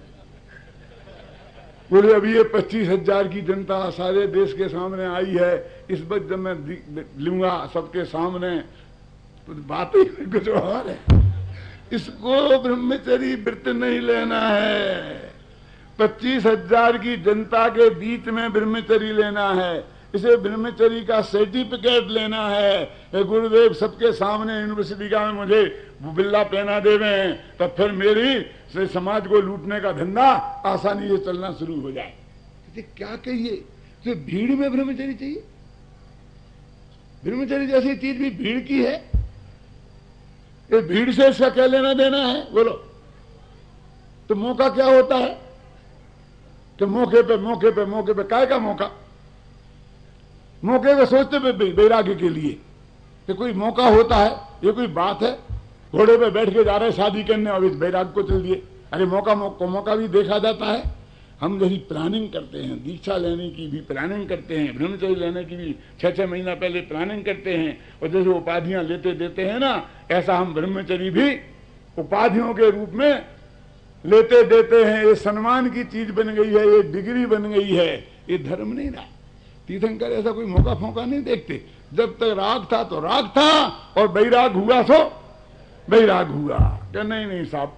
बोले अभी ये 25,000 की जनता सारे देश के सामने आई है, इस वक्त जब मैं लूंगा सबके सामने तो बात ही कुछ और है। इसको ब्रह्मचर्य व्रत नहीं लेना है, 25,000 की जनता के बीच में ब्रह्मचर्य लेना है, इसे ब्रह्मचर्य का सर्टिफिकेट लेना है। गुरुदेव सबके सामने यूनिवर्सिटी का में मुझे बिल्ला पहना देवे तो फिर मेरी से समाज को लूटने का धंधा आसानी से चलना शुरू हो जाए। क्या कहिए, तो भीड़ में ब्रह्मचर्य चाहिए? ब्रह्मचर्य जैसी चीज भी भीड़ की है, ये भीड़ से इसका क्या लेना देना है बोलो? तो मौका क्या होता है कि मौके पे काय का मौका? मौके पे सोचते पे वैराग्य के लिए कि कोई मौका होता है, ये कोई बात है? घोड़े पे बैठ के जा रहे शादी करने और इस वैराग्य को चल दिए। अरे मौका भी देखा जाता है। हम जैसी प्लानिंग करते हैं, दीक्षा लेने की भी प्लानिंग करते हैं, ब्रह्मचर्य लेने की भी 6-6 महीना पहले प्लानिंग करते हैं, और जैसे उपाधियां लेते देते हैं ना, ऐसा हम ब्रह्मचर्य भी उपाधियों के रूप में लेते देते हैं। ये सम्मान की चीज बन गई है, ये डिग्री बन गई है, ये धर्म नहीं रहा। तीर्थंकर ऐसा कोई मौका फोका नहीं देखते। जब तक राग था तो राग था, और वैराग हुआ तो वैराग हुआ। क्या नहीं साहब,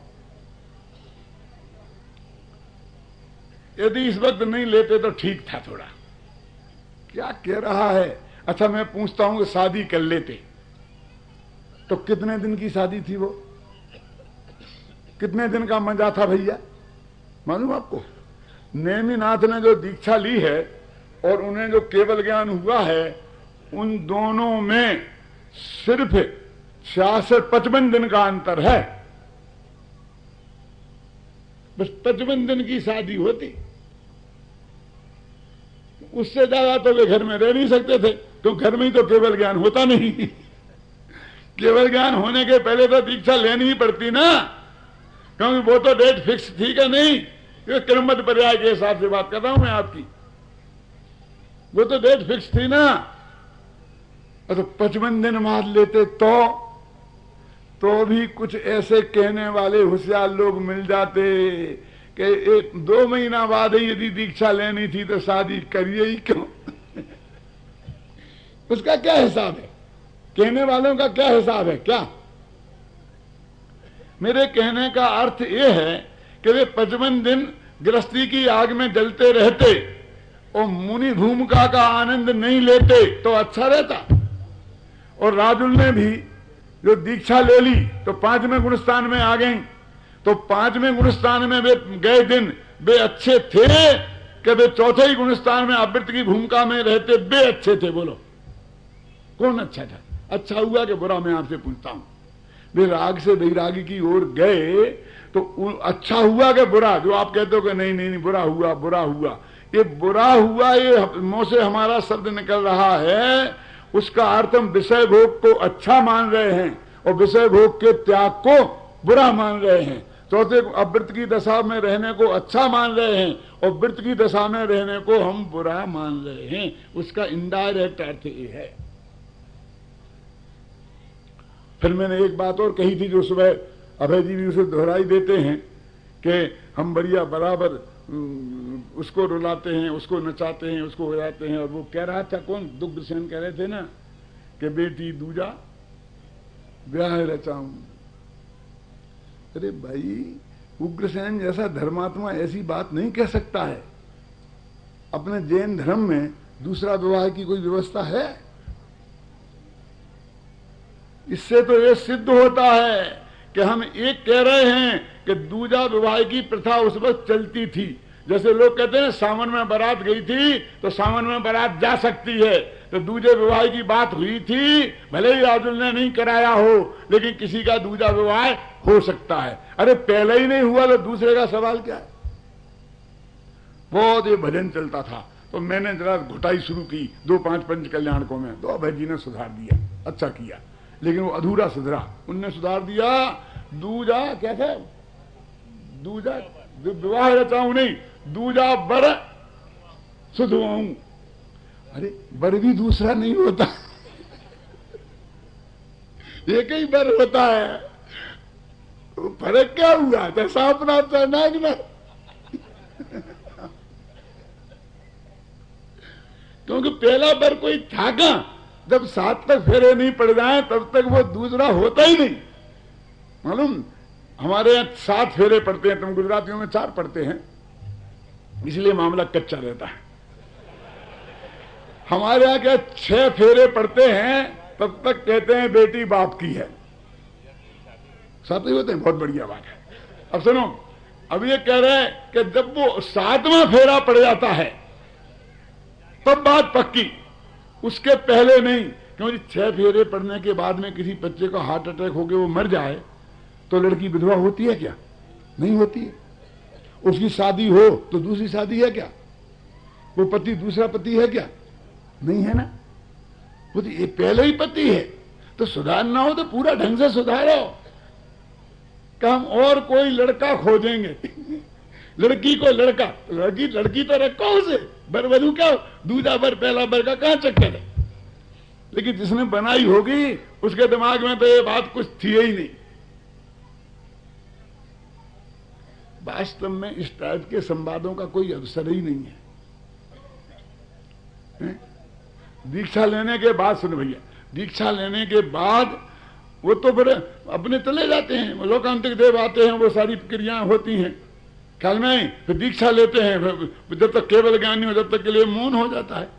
यदि इस वक्त नहीं लेते तो ठीक था थोड़ा। क्या कह रहा है? अच्छा मैं पूछता हूं कि शादी कर लेते तो कितने दिन की शादी थी वो? कितने दिन का मजा था भैया, मालूम आपको? नेमिनाथ ने जो दीक्षा ली है और उन्हें जो केवल ज्ञान हुआ है, उन दोनों में सिर्फ 56-55 दिन का अंतर है। बस 55 दिन की शादी होती, उससे ज्यादा तो वे घर में रह नहीं सकते थे, तो घर में ही तो केवल ज्ञान होता नहीं। केवल ज्ञान होने के पहले तो दीक्षा लेनी ही पड़ती ना, क्योंकि वो तो डेट फिक्स थी क्या नहीं। ये क्रमबद्ध पर्याय के हिसाब से बात कर रहा हूं मैं आपकी, वो तो डेट फिक्स थी ना। तो 55 दिन मान लेते तो भी कुछ ऐसे कहने वाले होशियार लोग मिल जाते कि 1-2 महीना बाद ही यदि दीक्षा लेनी थी तो शादी करिए ही क्यों। उसका क्या हिसाब है, कहने वालों का क्या हिसाब है? क्या मेरे कहने का अर्थ यह है कि वे 55 दिन गृहस्थी की आग में जलते रहते और मुनि भूमिका का आनंद नहीं लेते तो अच्छा रहता। और राजुल ने भी जो दीक्षा ले ली तो 5वें गुणस्थान में आ गई, तो 5वें गुणस्थान में वे गए दिन वे अच्छे थे कि वे 4थे ही गुणस्थान में अवृत्त की भूमिका में रहते वे अच्छे थे? बोलो कौन अच्छा था? अच्छा हुआ कि बुरा? मैं आपसे पूछता हूं, वे राग से वैरागी की ओर गए तो अच्छा हुआ कि बुरा? जो आप कहते हो कि नहीं नहीं नहीं बुरा हुआ, बुरा हुआ, ये बुरा हुआ, ये मुंह से हमारा शब्द निकल रहा है, उसका अर्थ हम विषय भोग को अच्छा मान रहे हैं और विषय भोग के त्याग को बुरा मान रहे हैं। चौथे अवृत्त की दशा में रहने को अच्छा मान रहे हैं और वृत्त की दशा में रहने को हम बुरा मान रहे हैं। उसका इनडायरेक्ट अर्थ ये है। फिर मैंने एक बात और कही थी जो सुबह अभय जी भी उसे दोहराई देते हैं कि हम बढ़िया बराबर उसको रुलाते हैं, उसको नचाते हैं, उसको हो जाते हैं। और वो कह रहा था, कौन? दुग्धसेन कह रहे थे ना कि बेटी दूजा ब्याह रचाऊं। अरे भाई, उग्रसेन जैसा धर्मात्मा ऐसी बात नहीं कह सकता है। अपने जैन धर्म में दूसरा विवाह की कोई व्यवस्था है? इससे तो ये सिद्ध होता है कि हम एक कह रहे हैं कि दूजा विवाह की प्रथा उस वक्त चलती थी। जैसे लोग कहते हैं सावन में बारात गई थी तो सावन में बारात जा सकती है, तो दूजे विवाह की बात हुई थी, भले ही राजुल ने नहीं कराया हो, लेकिन किसी का दूजा विवाह हो सकता है। अरे पहले ही नहीं हुआ तो दूसरे का सवाल क्या है? बहुत ये भजन चलता था, तो मैंने जरा घुटाई शुरू की 2-5 पंच कल्याणकों में, तो अभय जी ने सुधार दिया, अच्छा किया, लेकिन वो अधूरा सुधरा। उनने सुधार दिया, दूजा क्या था? दूजा विवाह रचाऊं नहीं, दूजा बर सुधवाऊं। अरे बर भी दूसरा नहीं होता, एक ही बर होता है। फर्क क्या हुआ? जैसा अपना नाग ना। क्योंकि पहला बर कोई था कहां? जब 7 तक फेरे नहीं पड़ जाए तब तक वो दूसरा होता ही नहीं। मालूम, हमारे यहाँ 7 फेरे पड़ते हैं, तुम गुजरातियों में 4 पड़ते हैं, इसलिए मामला कच्चा रहता है। हमारे यहाँ क्या 6 फेरे पड़ते हैं, तब तक कहते हैं बेटी बाप की है। 7 ही होते हैं, बहुत बढ़िया बात है। अब सुनो, अब ये कह रहे हैं कि जब वो 7वां फेरा पड़ जाता है तब बात पक्की, उसके पहले नहीं। क्योंकि 6 फेरे पड़ने के बाद में किसी बच्चे का हार्ट अटैक हो गया, वो मर जाए, तो लड़की विधवा होती है क्या? नहीं होती है। उसकी शादी हो तो दूसरी शादी है क्या? वो पति दूसरा पति है क्या? नहीं है ना। वो तो ये पहले ही पति है। तो सुधारना हो तो पूरा ढंग से सुधारो, कि हम और कोई लड़का खोजेंगे। लड़की को लड़का, लड़की तो रखो उसे, बर वधू क्या, दूजा बर पहला बर का कहां चक्कर है? लेकिन जिसने बनाई होगी उसके दिमाग में तो ये बात कुछ थी ही नहीं। वास्तव में इस टाइप के संवादों का कोई अवसर ही नहीं है। दीक्षा लेने के बाद, सुनो भैया, दीक्षा लेने के बाद वो तो फिर अपने चले जाते हैं, वो लोकांतिक देव आते हैं, वो सारी क्रियाएं होती हैं, ख्याल में नहीं। फिर दीक्षा लेते हैं, जब तक केवल ज्ञान नहीं हो जब तक के लिए मौन हो जाता है,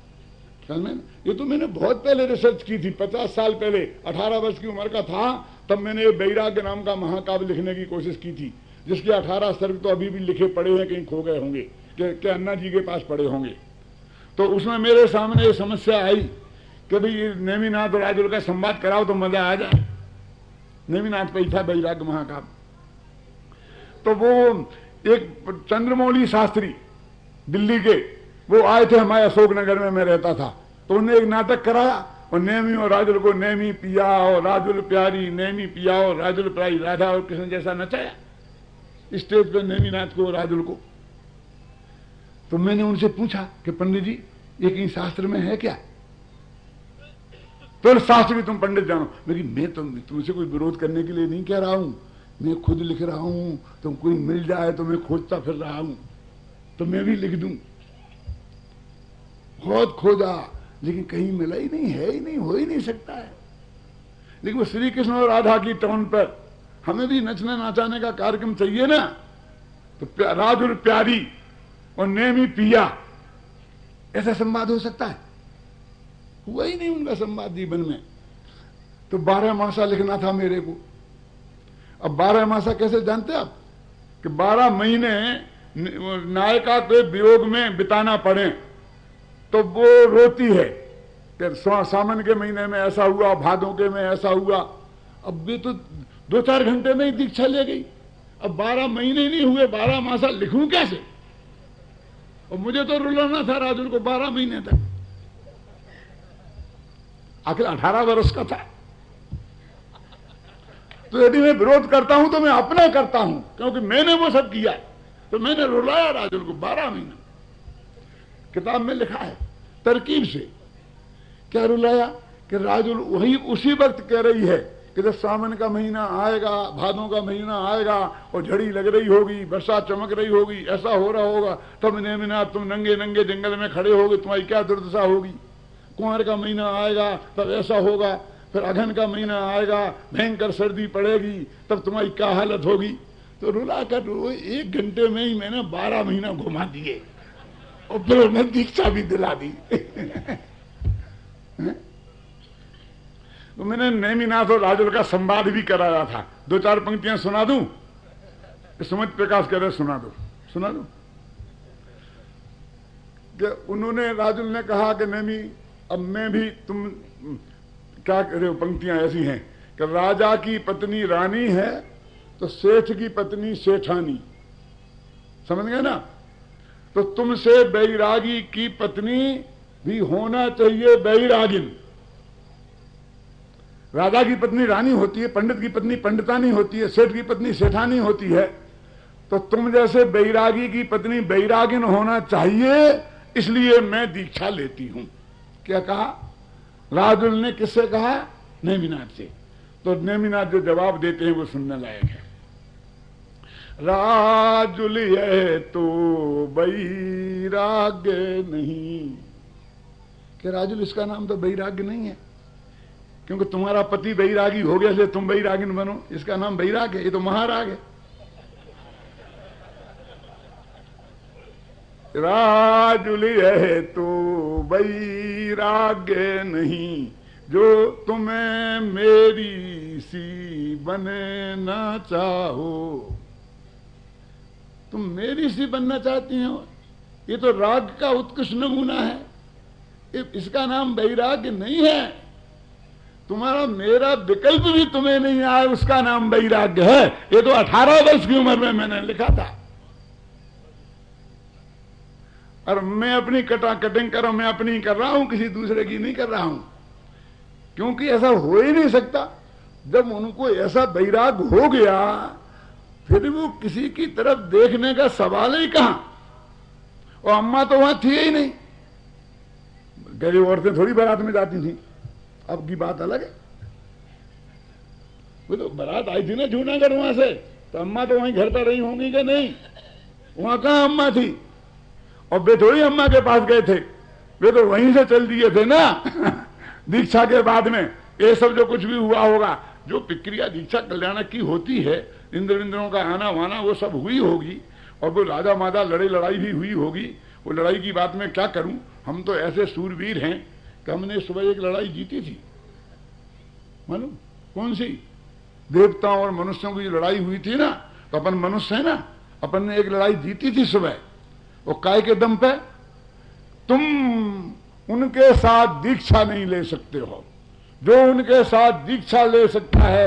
ख्याल में। ये तो मैंने बहुत पहले रिसर्च की थी, 50 साल पहले, 18 वर्ष की उम्र का था, तब मैंने वैराग्य नाम का महाकाव्य लिखने की कोशिश की थी, जिसके 18 सर्ग तो अभी भी लिखे पड़े हैं, कहीं खो गए होंगे कि अन्ना जी के पास पड़े होंगे। तो उसमें मेरे सामने ये समस्या आई कि भाई नेमिनाथ और राजुल का संवाद कराओ तो मजा आ जाए। नेमिनाथ पे था वैराग्य महाकाव्य। तो वो एक चंद्रमौली शास्त्री दिल्ली के, वो आए थे हमारे अशोकनगर में, मैं रहता था। तो उन्होंने एक नाटक कराया और नेमी और राजुल को नेमी पिया और राजुल प्यारी, नेमी पिया और राजुल प्यारी, राधा और कृष्ण जैसा नचाया स्टेज पे नेमिनाथ को और राजुल को। तो मैंने उनसे पूछा कि पंडित जी ये कहीं शास्त्र में है क्या? तो शास्त्र भी तुम पंडित जानो। मैं तुमसे कोई विरोध करने के लिए नहीं कह रहा हूं, मैं खुद लिख रहा हूं, तुम कोई मिल जाए तो मैं खोजता फिर रहा हूं, तो मैं भी लिख दूं। बहुत खोजा लेकिन कहीं मिला ही नहीं, है ही नहीं, हो ही नहीं सकता है। लेकिन वो श्री कृष्ण और राधा की टर्न पर हमें भी नचने नाचाने का कार्यक्रम चाहिए ना। तो राजुल प्यारी और नेमी पिया, ऐसा संवाद हो सकता है? हुआ ही नहीं उनका संवाद जीवन में। तो 12 मासा लिखना था मेरे को। अब 12 मासा कैसे जानते आप? कि 12 महीने नायिका के वियोग में बिताना पड़े तो वो रोती है कि सावन के महीने में ऐसा हुआ, भादों के में ऐसा हुआ। अब भी तो 2-4 घंटे में ही दीक्षा ले गई। अब 12 महीने नहीं हुए, 12 मासा लिखूं कैसे? और मुझे तो रुलाना था राजुल को 12 महीने तक। आखिर 18 वर्ष का था। तो यदि मैं विरोध करता हूं तो मैं अपना करता हूं, क्योंकि मैंने वो सब किया। तो मैंने रुलाया राजुल को 12 महीने। किताब में लिखा है तरकीब से। क्या रुलाया? कि राजुल वही उसी वक्त कह रही है कि जब सावन का महीना आएगा, भादों का महीना आएगा और झड़ी लग रही होगी, बरसात चमक रही होगी, ऐसा हो रहा होगा, तब नेमिनाथ तुम नंगे नंगे जंगल में खड़े होगे, तुम्हारी क्या दुर्दशा होगी। कुंवर का महीना आएगा तब ऐसा होगा, फिर अगहन का महीना आएगा, भयंकर सर्दी पड़ेगी, तब तुम्हारी क्या हालत होगी। तो रुला कर 1 घंटे में ही मैंने 12 महीना घुमा दिए और फिर उन्हें दीक्षा भी दिला दी। तो मैंने नेमिनाथ और राजुल का संवाद भी कराया था। 2-4 पंक्तियां सुना दूं? सुमित प्रकाश कह रहे सुना दो। कि उन्होंने, राजुल ने कहा कि नेमी अब मैं भी, तुम क्या कह रहे हो? पंक्तियां ऐसी हैं कि राजा की पत्नी रानी है तो सेठ की पत्नी सेठानी, समझ गए ना? तो तुमसे बैरागी की पत्नी भी होना चाहिए बैरागिन। राजा की पत्नी रानी होती है, पंडित की पत्नी पंडितानी होती है, सेठ की पत्नी सेठानी होती है। तो तुम जैसे बैरागी की पत्नी बैरागिन होना चाहिए, इसलिए मैं दीक्षा लेती हूं। क्या कहा राजुल ने? किससे कहा? नेमिनाथ से। तो नेमिनाथ जो जवाब देते हैं वो सुनने लायक है। राजुल ये तो बैराग्य नहीं। कि राजुल इसका नाम तो बैराग्य नहीं है, क्योंकि तुम्हारा पति बैरागी हो गया इसलिए तुम बैरागिन बनो। इसका नाम बैराग है, ये तो महाराग है। राजुल है तो बैराग्य नहीं, जो तुम्हें मेरी सी बनना चाहो। तुम मेरी सी बनना चाहती हो, ये तो राग का उत्कृष्ट नमूना है। इसका नाम बैराग्य नहीं है। तुम्हारा मेरा विकल्प भी तुम्हें नहीं आया, उसका नाम वैराग्य है। ये तो 18 वर्ष की उम्र में मैंने लिखा था। और मैं अपनी कटिंग करो, मैं अपनी कर रहा हूं, किसी दूसरे की नहीं कर रहा हूं। क्योंकि ऐसा हो ही नहीं सकता। जब उनको ऐसा वैराग हो गया फिर वो किसी की तरफ देखने का सवाल ही कहां। और अम्मा तो वहां थी ही नहीं। गरीब औरतें थोड़ी बारात में जाती थी, अब की बात अलग है। वो तो बारात आई थी ना जूनागढ़ वहां से, तो अम्मा तो वहीं घर पर रही होंगी कि नहीं? वहां कहां अम्मा थी? और वे थोड़ी अम्मा के पास गए थे, वे तो वहीं से चल दिए थे ना। दीक्षा के बाद में ये सब जो कुछ भी हुआ होगा, जो प्रक्रिया दीक्षा कल्याण की होती है, इंद्रों का आना वाना वो सब हुई होगी। और वो राजा मादा लड़ाई भी हुई होगी। वो लड़ाई की बात में क्या करूं, हम तो ऐसे सूरवीर हैं कि हमने सुबह एक लड़ाई जीती थी। मालूम कौन सी? देवताओं और मनुष्यों की जो लड़ाई हुई थी ना, तो अपन मनुष्य है ना, अपन ने एक लड़ाई जीती थी सुबह। वो काय के दम पे? तुम उनके साथ दीक्षा नहीं ले सकते हो। जो उनके साथ दीक्षा ले सकता है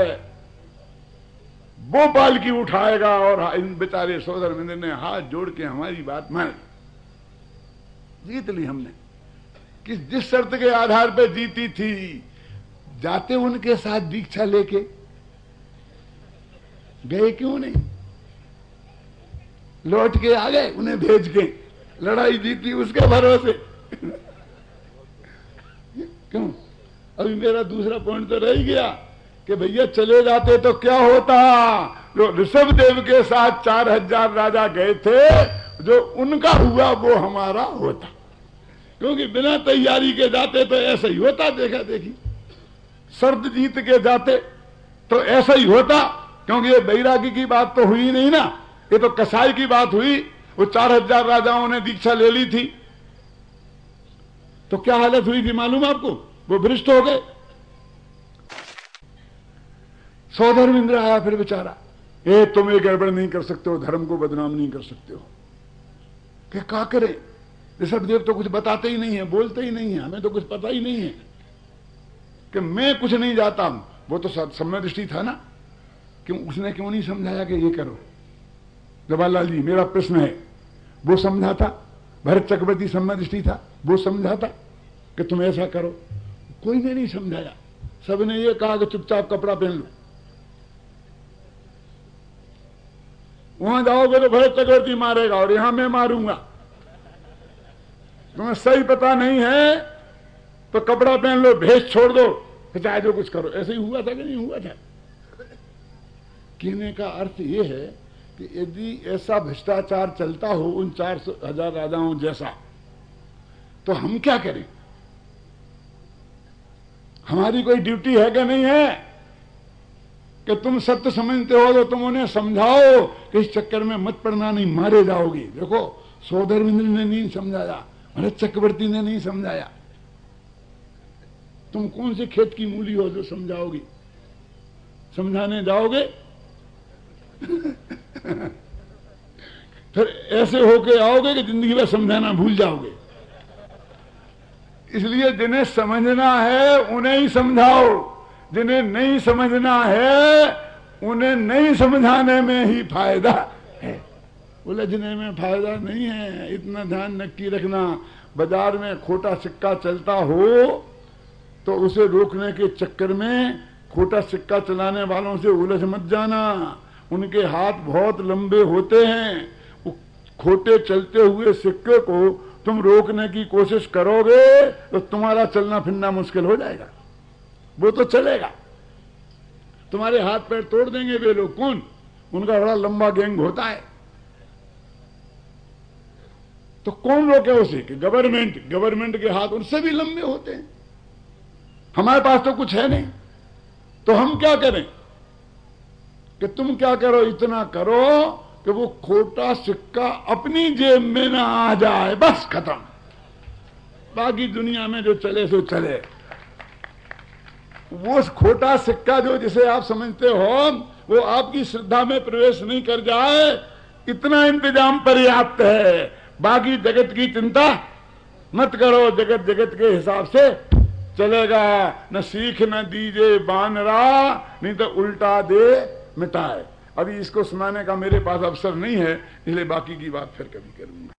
वो पालकी उठाएगा। और इन बेचारे सौधर्मेंद्र ने हाथ जोड़ के हमारी बात मान जीत ली हमने। जिस शर्त के आधार पे जीती थी, जाते उनके साथ दीक्षा लेके गए क्यों नहीं? लौट के आ गए उन्हें भेज के, लड़ाई जीती उसके भरोसे। क्यों? अभी मेरा दूसरा पॉइंट तो रह गया कि भैया चले जाते तो क्या होता। जो ऋषभदेव के साथ 4000 राजा गए थे, जो उनका हुआ वो हमारा होता। क्योंकि बिना तैयारी के जाते तो ऐसा ही होता। देखा देखी शर्त जीत के जाते तो ऐसा ही होता। क्योंकि ये बैरागी की बात तो हुई नहीं ना, ये तो कसाई की बात हुई। वो 4000 राजाओं ने दीक्षा ले ली थी, तो क्या हालत हुई थी मालूम आपको? वो भ्रष्ट हो गए। सौधर्मेंद्र आया फिर बेचारा, तुम ये गड़बड़ नहीं कर सकते हो, धर्म को बदनाम नहीं कर सकते हो। क्या करें? ऋषभदेव तो कुछ बताते ही नहीं है, बोलते ही नहीं है, हमें तो कुछ पता ही नहीं है कि मैं कुछ नहीं जाता हूं। वो तो सम्य दृष्टि था ना, क्यों उसने क्यों नहीं समझाया कि ये करो? जवाहरलाल जी, मेरा प्रश्न है, वो समझा था? भरत चक्रवर्ती सम्य दृष्टि था, वो समझा था कि तुम ऐसा करो? कोई ने नहीं समझाया। सबने ये कहा कि चुपचाप कपड़ा पहन लो। वहां जाओगे तो भरत चक्रवर्ती मारेगा और यहां मैं मारूंगा। तुम्हें सही पता नहीं है तो कपड़ा पहन लो, भेष छोड़ दो, चाहे जो कुछ करो। ऐसे ही हुआ था कि नहीं हुआ था? कहने का अर्थ यह है कि यदि ऐसा भ्रष्टाचार चलता हो उन 4000 राजाओं जैसा, तो हम क्या करें? हमारी कोई ड्यूटी है कि नहीं है कि तुम सत्य समझते हो तो तुम उन्हें समझाओ कि इस चक्कर में मत पड़ना, नहीं मारे जाओगे। देखो, सौधर्मेंद्र ने नहीं समझाया, भरत चक्रवर्ती ने नहीं समझाया। तुम कौन से खेत की मूली हो जो समझाओगी? समझाने जाओगे फिर ऐसे होके आओगे कि जिंदगी में समझाना भूल जाओगे। इसलिए जिन्हें समझना है उन्हें ही समझाओ, जिन्हें नहीं समझना है उन्हें नहीं समझाने में ही फायदा है, उलझने में फायदा नहीं है। इतना ध्यान नक्की रखना, बाजार में खोटा सिक्का चलता हो तो उसे रोकने के चक्कर में खोटा सिक्का चलाने वालों से उलझ मत जाना। उनके हाथ बहुत लंबे होते हैं। खोटे चलते हुए सिक्के को तुम रोकने की कोशिश करोगे तो तुम्हारा चलना फिरना मुश्किल हो जाएगा। वो तो चलेगा, तुम्हारे हाथ पैर तोड़ देंगे वे लोग। कौन? उनका बड़ा लंबा गैंग होता है। तो कौन रोके उसे? कि गवर्नमेंट के हाथ उनसे भी लंबे होते हैं। हमारे पास तो कुछ है नहीं, तो हम क्या करें? कि तुम क्या करो, इतना करो कि वो खोटा सिक्का अपनी जेब में ना आ जाए, बस खत्म। बाकी दुनिया में जो चले सो चले। वो खोटा सिक्का जो जिसे आप समझते हो वो आपकी श्रद्धा में प्रवेश नहीं कर जाए, इतना इंतजाम पर्याप्त है। बाकी जगत की चिंता मत करो, जगत जगत के हिसाब से चलेगा। न सीख न दीजे बानरा, नहीं तो उल्टा दे मिटाए। अभी इसको सुनाने का मेरे पास अवसर नहीं है, इसलिए बाकी की बात फिर कभी करूंगा।